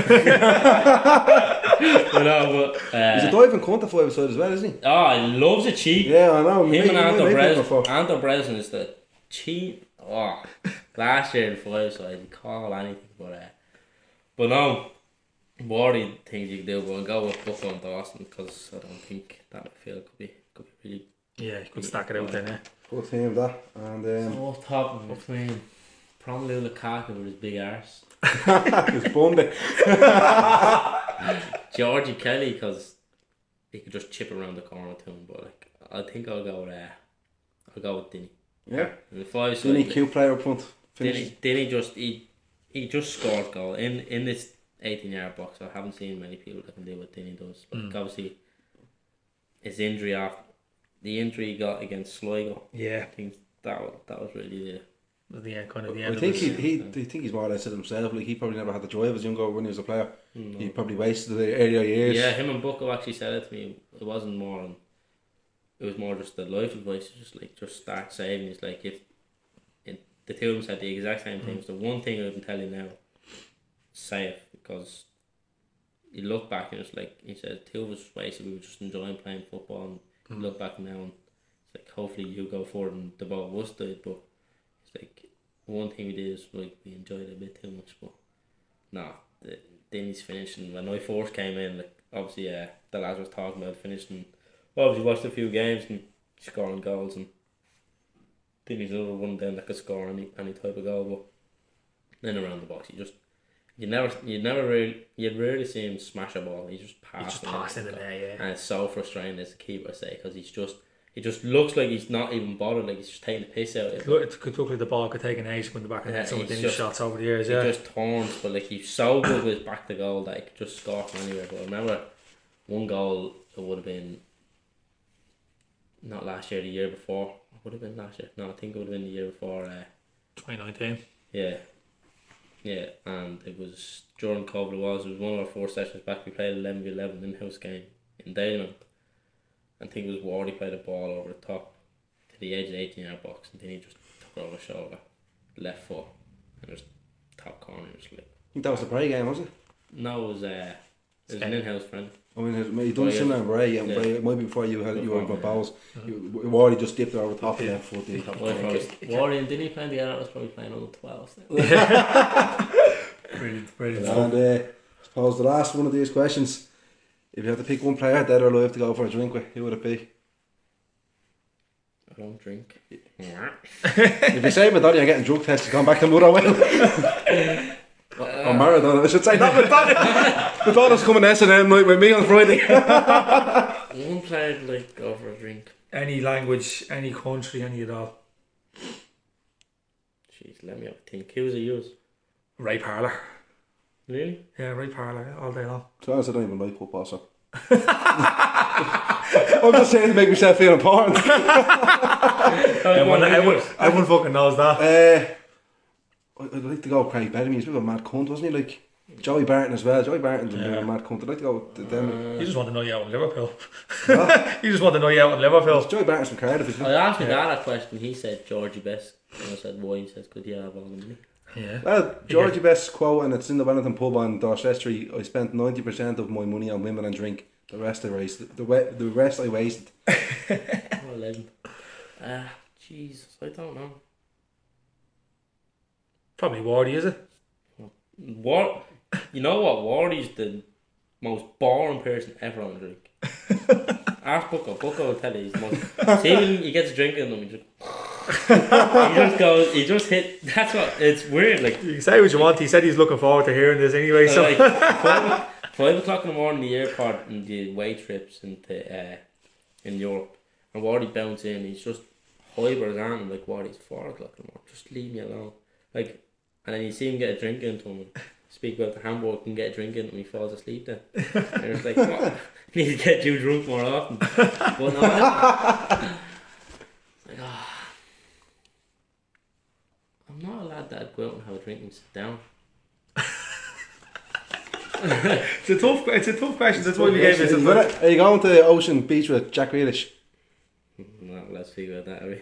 You know, but uh, He's a diving cunt at five side as well, isn't he? oh, he loves a cheat. Yeah, I know. Him Mate, and you might Anton make him Breslin. before. Anton Breslin is the cheat. Oh, last year in five side, you call anything, but uh, but no. Wardy things you can do, but I'll go with Bucko and Dawson because I don't think that midfield could be could be really. Yeah, you could stack it out then, yeah. Good team that, and um, So off top of between Promelu Lukaku with his big arse, he's bummed it. Georgie Kelly because he could just chip around the corner to him. But like, I think I'll go with uh, I'll go with Dinny. Yeah, And the five Dinny, side, cute player up front. Dinny, Finishes. Dinny just he he just scored goal in in this eighteen yard box. I haven't seen many people that can do what Dinny does. Like obviously, his injury after the injury he got against Sligo. Yeah, I think that was, that was really the. was the end, kind of the I end. think of he, it. he, I think he's more or less it himself. Like, he probably never had the drive as younger when he was a player. No. He probably wasted the earlier years. Yeah, him and Bucko actually said it to me. It wasn't more on. It was more just the life advice. Just like just start saving. It's like if, it, the two of them said the exact same thing. It's the one thing I can tell you now. Save, because you look back and it's like he said, two of us wasted. We were just enjoying playing football, and you look back now and it's like hopefully you go forward and the ball was did, but it's like one thing we did is like we enjoyed it a bit too much, but nah, the Dinny's finishing. When I first came in, like obviously uh, the lads was talking about finishing. Well, obviously watched a few games and scoring goals, and think he's another one of them that could score any any type of goal, but then around the box, he just you never you never really you'd rarely see him smash a ball. He just He passed just passed in there, yeah. and it's so frustrating as a keeper, I say, because he's just he just looks like he's not even bothered, like he's just taking the piss out of it. Look, it could look like the ball could take an ace when the back of the Yeah, net. Some of he's the just- shots over the years, He yeah. just turns, but like he's so good with his back to goal that he could just score from anywhere. But I remember one goal, it would have been not last year, the year before. It would have been last year. No, I think it would have been the year before. Uh, twenty nineteen. yeah, yeah, and it was during COVID. It was it was one of our four sessions back. We played eleven v eleven in-house game in Dalymount. I think it was Wardy played the ball over the top to the edge of the eighteen yard box, and then he just took it over the shoulder, left foot, and just top corner. Just like I think that was the Bray game, was it? no, it was uh, it was an in-house friend. I mean, it- he done Oh, yeah. similar in Bray, and Yeah. Bray, it might be before you had you were in Before, Bowles. You you already just dipped it over the top of that foot. the top Well, corner. probably, Wardy and Dinny playing together. I was probably playing on the twelve. Brilliant, brilliant. And uh, I suppose the last one of these questions, if you had to pick one player, dead or alive, to go for a drink with, who would it be? I don't drink. If you say Madonna, you're getting drug tested, going back to Motherwell. Or Maradona, I should say. Not Madonna. Madonna's coming to S and M night with me on Friday. One player I'd like go for a drink. Any language, any country, any at all. Jeez, let me have a think. Who's a yours? Ray Parlour. Really? Yeah, Ray Parlour, all day long. To be honest, I don't even like football, so. I'm just saying to make myself feel important. Everyone, everyone, everyone fucking knows that. Uh, I'd I'd like to go with Craig Bellamy. He's a bit of a mad cunt, wasn't he? Like Joey Barton as well. Joey Barton's a bit of a mad cunt. I'd like to go with them. You just want to know you out in Liverpool. You just want to know you out in Liverpool. Joey Barton's from Cardiff, isn't I he? asked my dad that question. He said Georgie Best. And I said why? He says because he have all the money. Yeah. Well, Georgie Best's quote, and it's in the Wellington pub on Dorchester. I spent ninety percent of my money on women and drink. The rest I wasted. The, we- the rest I wasted. What a legend. Ah, uh, Jesus, I don't know. Probably Wardy, is it? What? You know what? Wardy's the most boring person ever on a drink. Ask Bucko. Bucko will tell you he's the most. See when he gets drinking in them, he just. he just goes. He just hit. That's what. It's weird. Like You can say what you want. He said he's looking forward to hearing this anyway. So like five, five o'clock in the morning, the airport and the away trips into uh, in Europe, and Wardy bounce in. He's just hyper his arm. I'm like, Wardy, it's four o'clock in the morning. Just leave me alone. Like, and then you see him get a drink into him. And speak about the Hamburg and get a drink into him. He falls asleep then. And it's like, what? You need to get you drunk more often. But no, I- like, oh, I'm not allowed to go out and have a drink and sit down. it's a tough. It's a tough question. That's why we gave it. Are you gonna- Are you going to Ocean Beach with Jack Grealish? No, let's figure that out.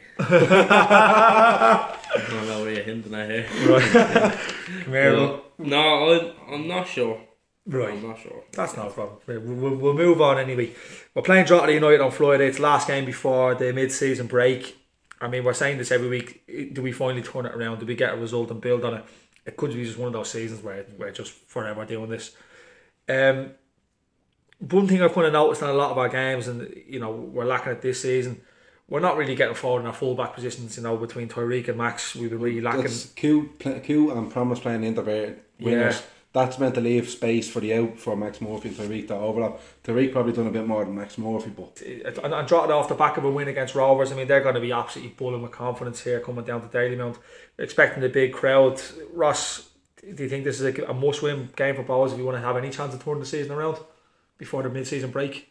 I don't know where you're hinting at here. Right. Come here. Well, no, I'm, I'm not sure. Right. I'm not sure. That's no problem. We'll, we'll, we'll move on anyway. We're playing Drogheda United on Friday. It's the last game before the mid-season break. I mean, we're saying this every week. Do we finally turn it around? Do we get a result and build on it? It could be just one of those seasons where we're just forever doing this. Um, one thing I've kind of noticed in a lot of our games, and you know, we're lacking it this season. We're not really getting forward in our full-back positions. You know, between Tyreek and Max, we've been really lacking. That's Q, play, Q and Promise playing the Inter wingers. Yeah. That's meant to leave space for the out for Max Murphy and Tyreek to overlap. Tyreek probably done a bit more than Max Murphy, but And, and Drogheda off the back of a win against Rovers. I mean, they're going to be absolutely bulling with confidence here coming down to Dalymount, expecting the big crowd. Ross, do you think this is a, a must-win game for Bohs if you want to have any chance of turning the season around before the mid-season break?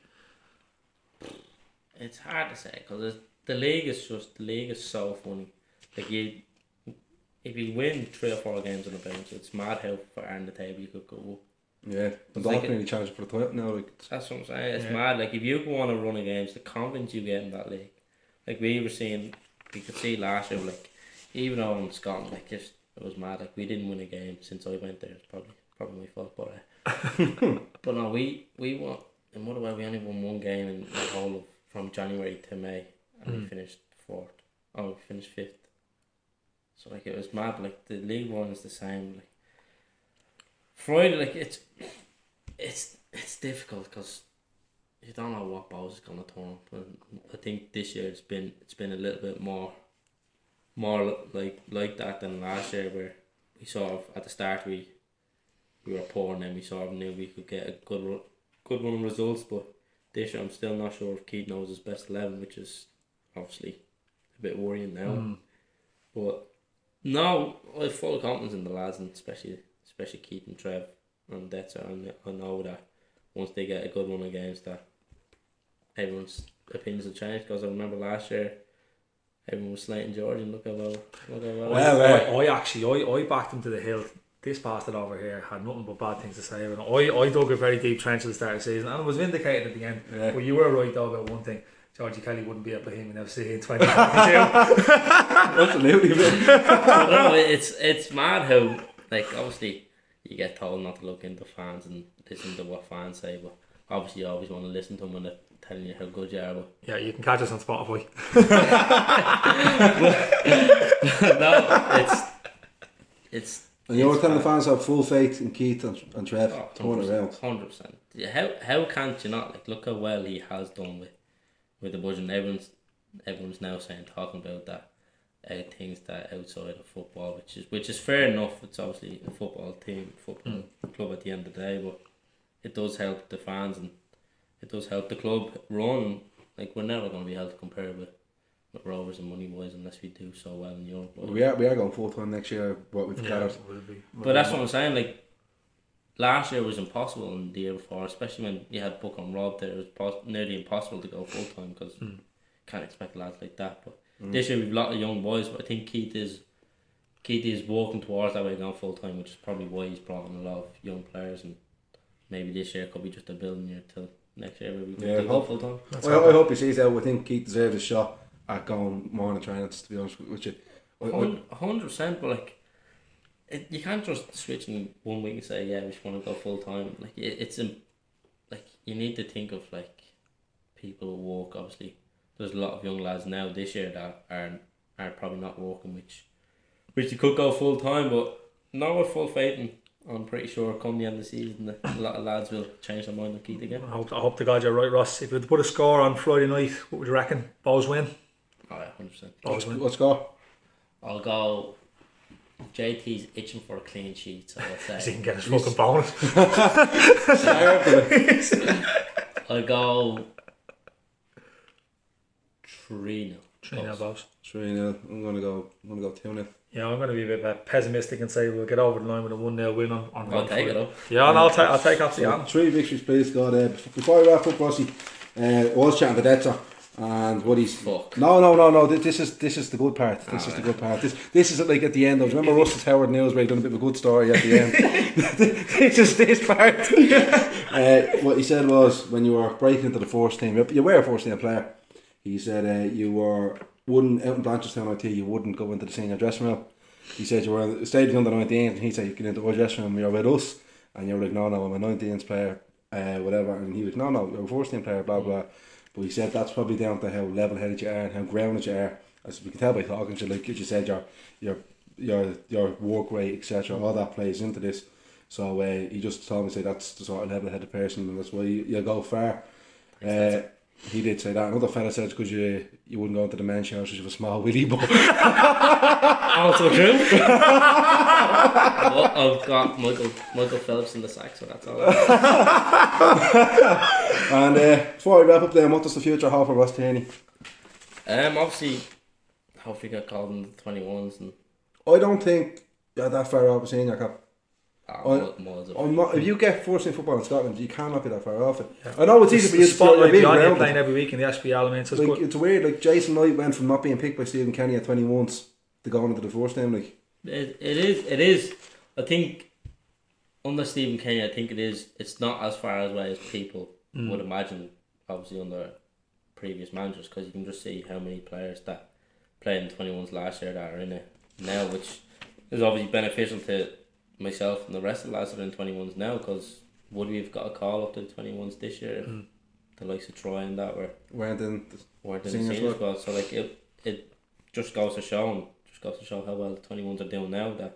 It's hard to say because the league is just the league is so funny. Like you, if you win three or four games on the bounce, it's mad how far in the table you could go up. yeah, It's I'm like not really challenging for the title now. Like, That's what I'm saying. It's Yeah. mad. Like if you go on a run of games, the confidence you get in that league. Like we were seeing, we could see last year. Like even though in Scotland, like just it was mad. Like we didn't win a game since I went there. It's probably probably my fault, but uh, but no, we we won. In Motherwell, we only won one game in the whole of from January to May, and we finished fourth. Oh, we finished fifth. So like it was mad. Like the league one is the same. Like Friday, like it's it's it's difficult because you don't know what balls is gonna turn up. And I think this year it's been it's been a little bit more more like like that than last year, where we sort of at the start we we were poor and then we sort of knew we could get a good run, good run of results. But this year I'm still not sure if Keith knows his best eleven, which is obviously a bit worrying now. Mm. But no, I have full confidence in the lads, and especially especially Keith and Trev and Detzer. And I know that once they get a good run of games, that everyone's opinions will change. Because I remember last year, everyone was slating George, and look how well, look how well. Well, Well, I, I actually, I, I backed him to the hill. This bastard over here had nothing but bad things to say about him. I, I dug a very deep trench at the start of the season, and it was vindicated at the end. Yeah. But you were right though about one thing. Georgie Kelly wouldn't be at Bohemian F C in twenty twenty-two. Absolutely. I don't know, it's it's mad how, like, obviously you get told not to look into fans and listen to what fans say, but obviously you always want to listen to them when they're telling you how good you are. But Yeah, you can catch us on Spotify. no, it's it's. And you're it's telling the bad. fans have full faith in Keith and, and Trev Oh, turning around. Hundred percent. How how can't you not, like, look how well he has done with with the budget. And everyone's everyone's now saying talking about that uh, things that outside of football, which is which is fair enough. It's obviously a football team, football club at the end of the day, but it does help the fans and it does help the club run. Like, we're never going to be able to compare with, with Rovers and money wise unless we do so well in Europe. But, We are we are going full time next year. What we've Yeah, gathered. will be. but that's what I'm saying. Like, last year was impossible, and the year before, especially when you had Buck and Rob there, it was pos- nearly impossible to go full time because Mm. can't expect lads like that. But this year we've a lot of young boys, but I think Keith is Keith is walking towards that way going full time, which is probably why he's brought in a lot of young players, and maybe this year could be just a building year till next year where we Yeah, do go hope- full time. That's Well, all. I hope he sees out. I think Keith deserves a shot at going morning training. To be honest with you, I- I- A hundred percent, but like, it, you can't just switch in one week and say, yeah, we just want to go full time. Like, it, it's a, like, you need to think of, like, people who work. Obviously, there's a lot of young lads now this year that are are probably not working, which which you could go full time. But now with full faith, and I'm pretty sure come the end of the season, that a lot of lads will change their mind and Keith again. I hope, I hope to God you're right, Ross. If you had to put a score on Friday night, what would you reckon? Bows win? Oh, yeah, hundred percent. Bows win. let's go. I'll go. J T's itching for a clean sheet, so I'll So he say can get his fucking bonus. I'll go three nil. Three nil Bows. Three nil. I'm gonna go. I'm gonna go two nil. Yeah, I'm going to be a bit uh, pessimistic and say we'll get over the line with a one nil win on, on I'll take Friday. it up. Yeah, and I'll take I'll take off the So, hand. three victories, please, God. Uh, before we wrap up, Rossi, uh, I was chatting to Detzer and what he's. Fuck. No, no, no, no. This is this is the good part. This is the good part. This this is like at the end of. Remember Russell's Howard News where he done a bit of a good story at the end. This is this part. uh, what he said was when you were breaking into the first team, you were a first team player. He said uh, you were wouldn't out in Blanchardstown I T. You wouldn't go into the senior dressing room. He said you were in the stage under nineteen, and he said you get into our dressing room, you're with us, and you were like, no, no, I'm a nineteens player, uh, whatever, and he was, no, no, you're a first team player, blah blah. But he said that's probably down to how level headed you are and how grounded you are. As we can tell by talking to you, like you said, your your your your work rate, et cetera. All that plays into this. So uh, he just told me to say that's the sort of level headed person, and that's why you, you go far. Uh, he did say that. Another fella said because you you wouldn't go into the men's shows because you have a small willy, but Also true. Well, I've got Michael Michael Phelps in the sack, so that's all. and uh, before I wrap up, then what does the future hold for Ross Tierney? Um, obviously, hopefully get called in the twenty-ones and I don't think you're that far off senior cap. uh, Oh, miles of I'm not, if you get first in football in Scotland, you cannot be that far off it. I know it's easy for you The to you're spotlight being behind you grounded. playing every week in the S P L. I mean, so it's Like, good. it's weird. Like Jason Knight went from not being picked by Stephen Kenny at twenty-ones to going into the first team. Like, It, it is. It is. I think under Stephen Kenny, I think it is. It's not as far away as people Mm. would imagine. Obviously, under previous managers, because you can just see how many players that played in twenty-ones last year that are in it now, which is obviously beneficial to myself and the rest of the lads that are in twenty-ones now. Because would we have got a call up to the twenty-ones this year? If Mm. the likes of Troy and that were weren't in. The, weren't in Senior the senior squad. squad. So like it, it just goes to show, and just goes to show how well the twenty-ones are doing now. That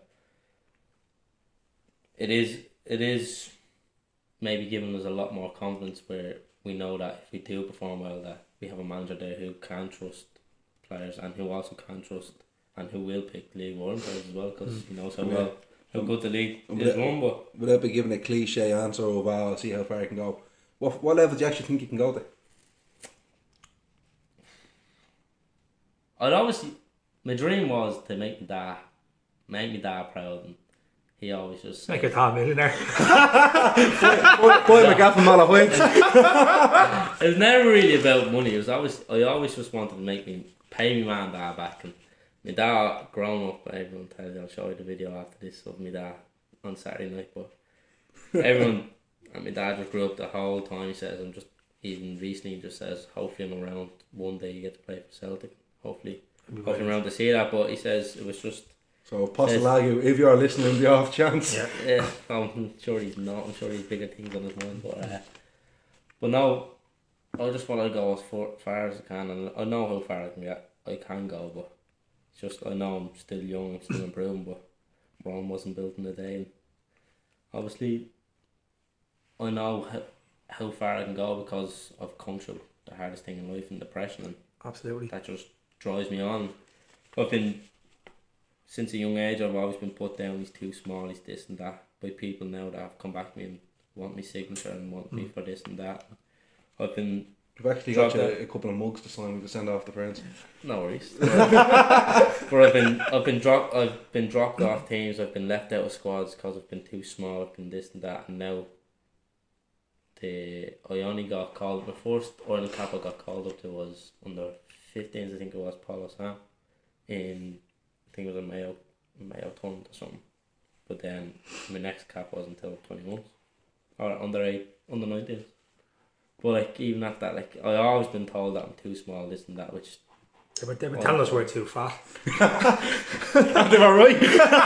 it is, it is maybe giving us a lot more confidence, where we know that if we do perform well, that we have a manager there who can trust players and who also can trust and who will pick the League One players as well, because Mm. he knows how Yeah. well how good the league Um, is but- run. But Without be giving a cliche answer of, oh, I'll see how far you can go. What what level do you actually think you can go to? I'd obviously, my dream was to make my dad, make my dad proud, and he always just Make said, a top millionaire. Boy, McGaff and Malahide. it was never really about money. It was always I always just wanted to make me pay my mum and dad back. And my dad, grown up, everyone tells you, I'll show you the video after this of my dad on Saturday night. But everyone and my dad just grew up the whole time. He says, I'm just even recently he just says, hopefully I'm around one day you get to play for Celtic. Hopefully, hopefully I'm around to see that. But he says it was just. So, Postolagu, if you are listening, the off chance. Yeah. Yeah, I'm sure he's not. I'm sure he's bigger things on his mind. But uh, but no, I just want to go as far, far as I can, and I know how far I can get. I can go, but it's just I know I'm still young. I'm still improving, but Rome wasn't built in a day. And obviously, I know how, how far I can go because I've come through the hardest thing in life, and depression, and Absolutely. that just drives me on. I've been. Since a young age, I've always been put down. He's too small. He's this and that by people now that have come back to me and want me signature and want me for this and that. I've been We've actually got Dropped you out. a couple of mugs to sign to send off to friends. no worries, but I've been I've been dropped I've been dropped off teams. I've been left out of squads because I've been too small. I've been this and that, and now the I only got called. My first Ireland cap I got called up to was under fifteens. I think it was Paul Sam in. I think it was a Mayo Mayo tournament or something. But then my next cap wasn't until twenty-one or under eight, under nineteen. But like even at that, like I always been told that I'm too small, this and that, which They were, they were telling us we're too fat. They were right.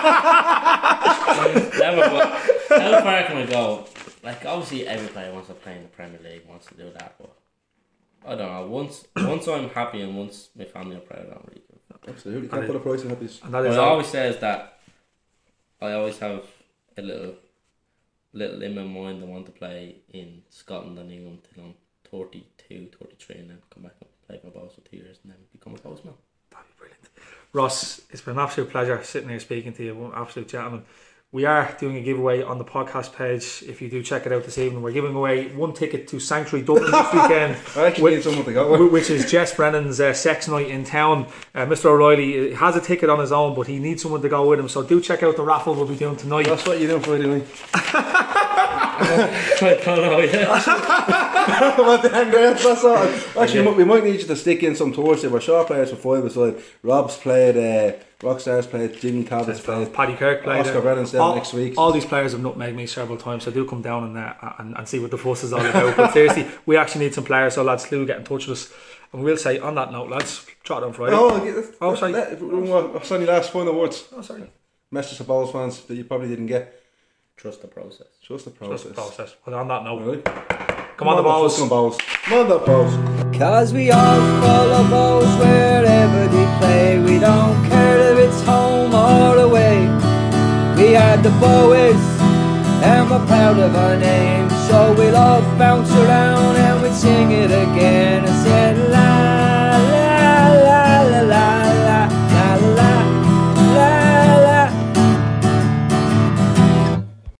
never. But how far can I go? Like obviously every player wants to play in the Premier League, wants to do that, but I don't know. Once once I'm happy and once my family are proud, I don't really care. Absolutely. Can't put a price on happiness. And that But is it all. always says that I always have a little little in my mind I want to play in Scotland and England till I'm thirty-two, thirty-three and then come back and play for Bows for two years and then become a postman. That'd be brilliant. Ross, it's been an absolute pleasure sitting here speaking to you. One absolute gentleman. We are doing a giveaway on the podcast page. If you do check it out this evening, we're giving away one ticket to Sanctuary Dublin this weekend. I actually need someone to go with. Which is Jess Brennan's uh, sex night in town. Uh, Mister O'Reilly has a ticket on his own, but he needs someone to go with him. So do check out the raffle we'll be doing tonight. That's what you're doing Friday night. I don't know, yeah. Well, then, that's that's all. Actually, we might need you to stick in some tours here. We're short players for five aside. Rob's played, uh, Rockstars played, Jimmy Cabot's played. Paddy Kirk played. Oscar uh, Brennan's down all, next week. All these players have nutmegged me several times, so do come down and, uh, and and see what the fuss is all about. But seriously, we actually need some players, so lads, do get in touch with us. And we'll say on that note, lads, chat on Friday. Oh, yeah, Oh, sorry. Let, what's any last final words? Oh, sorry. Message to Bowls fans that you probably didn't get. Trust the process. Trust the Just process. the process. But on that note, Right. come on the balls. Come on, Bowls. Come on, the Bowls. Cause we all follow balls wherever they play. We don't care if it's home or away. We are the Bowies and we're proud of our name. So we love bouncing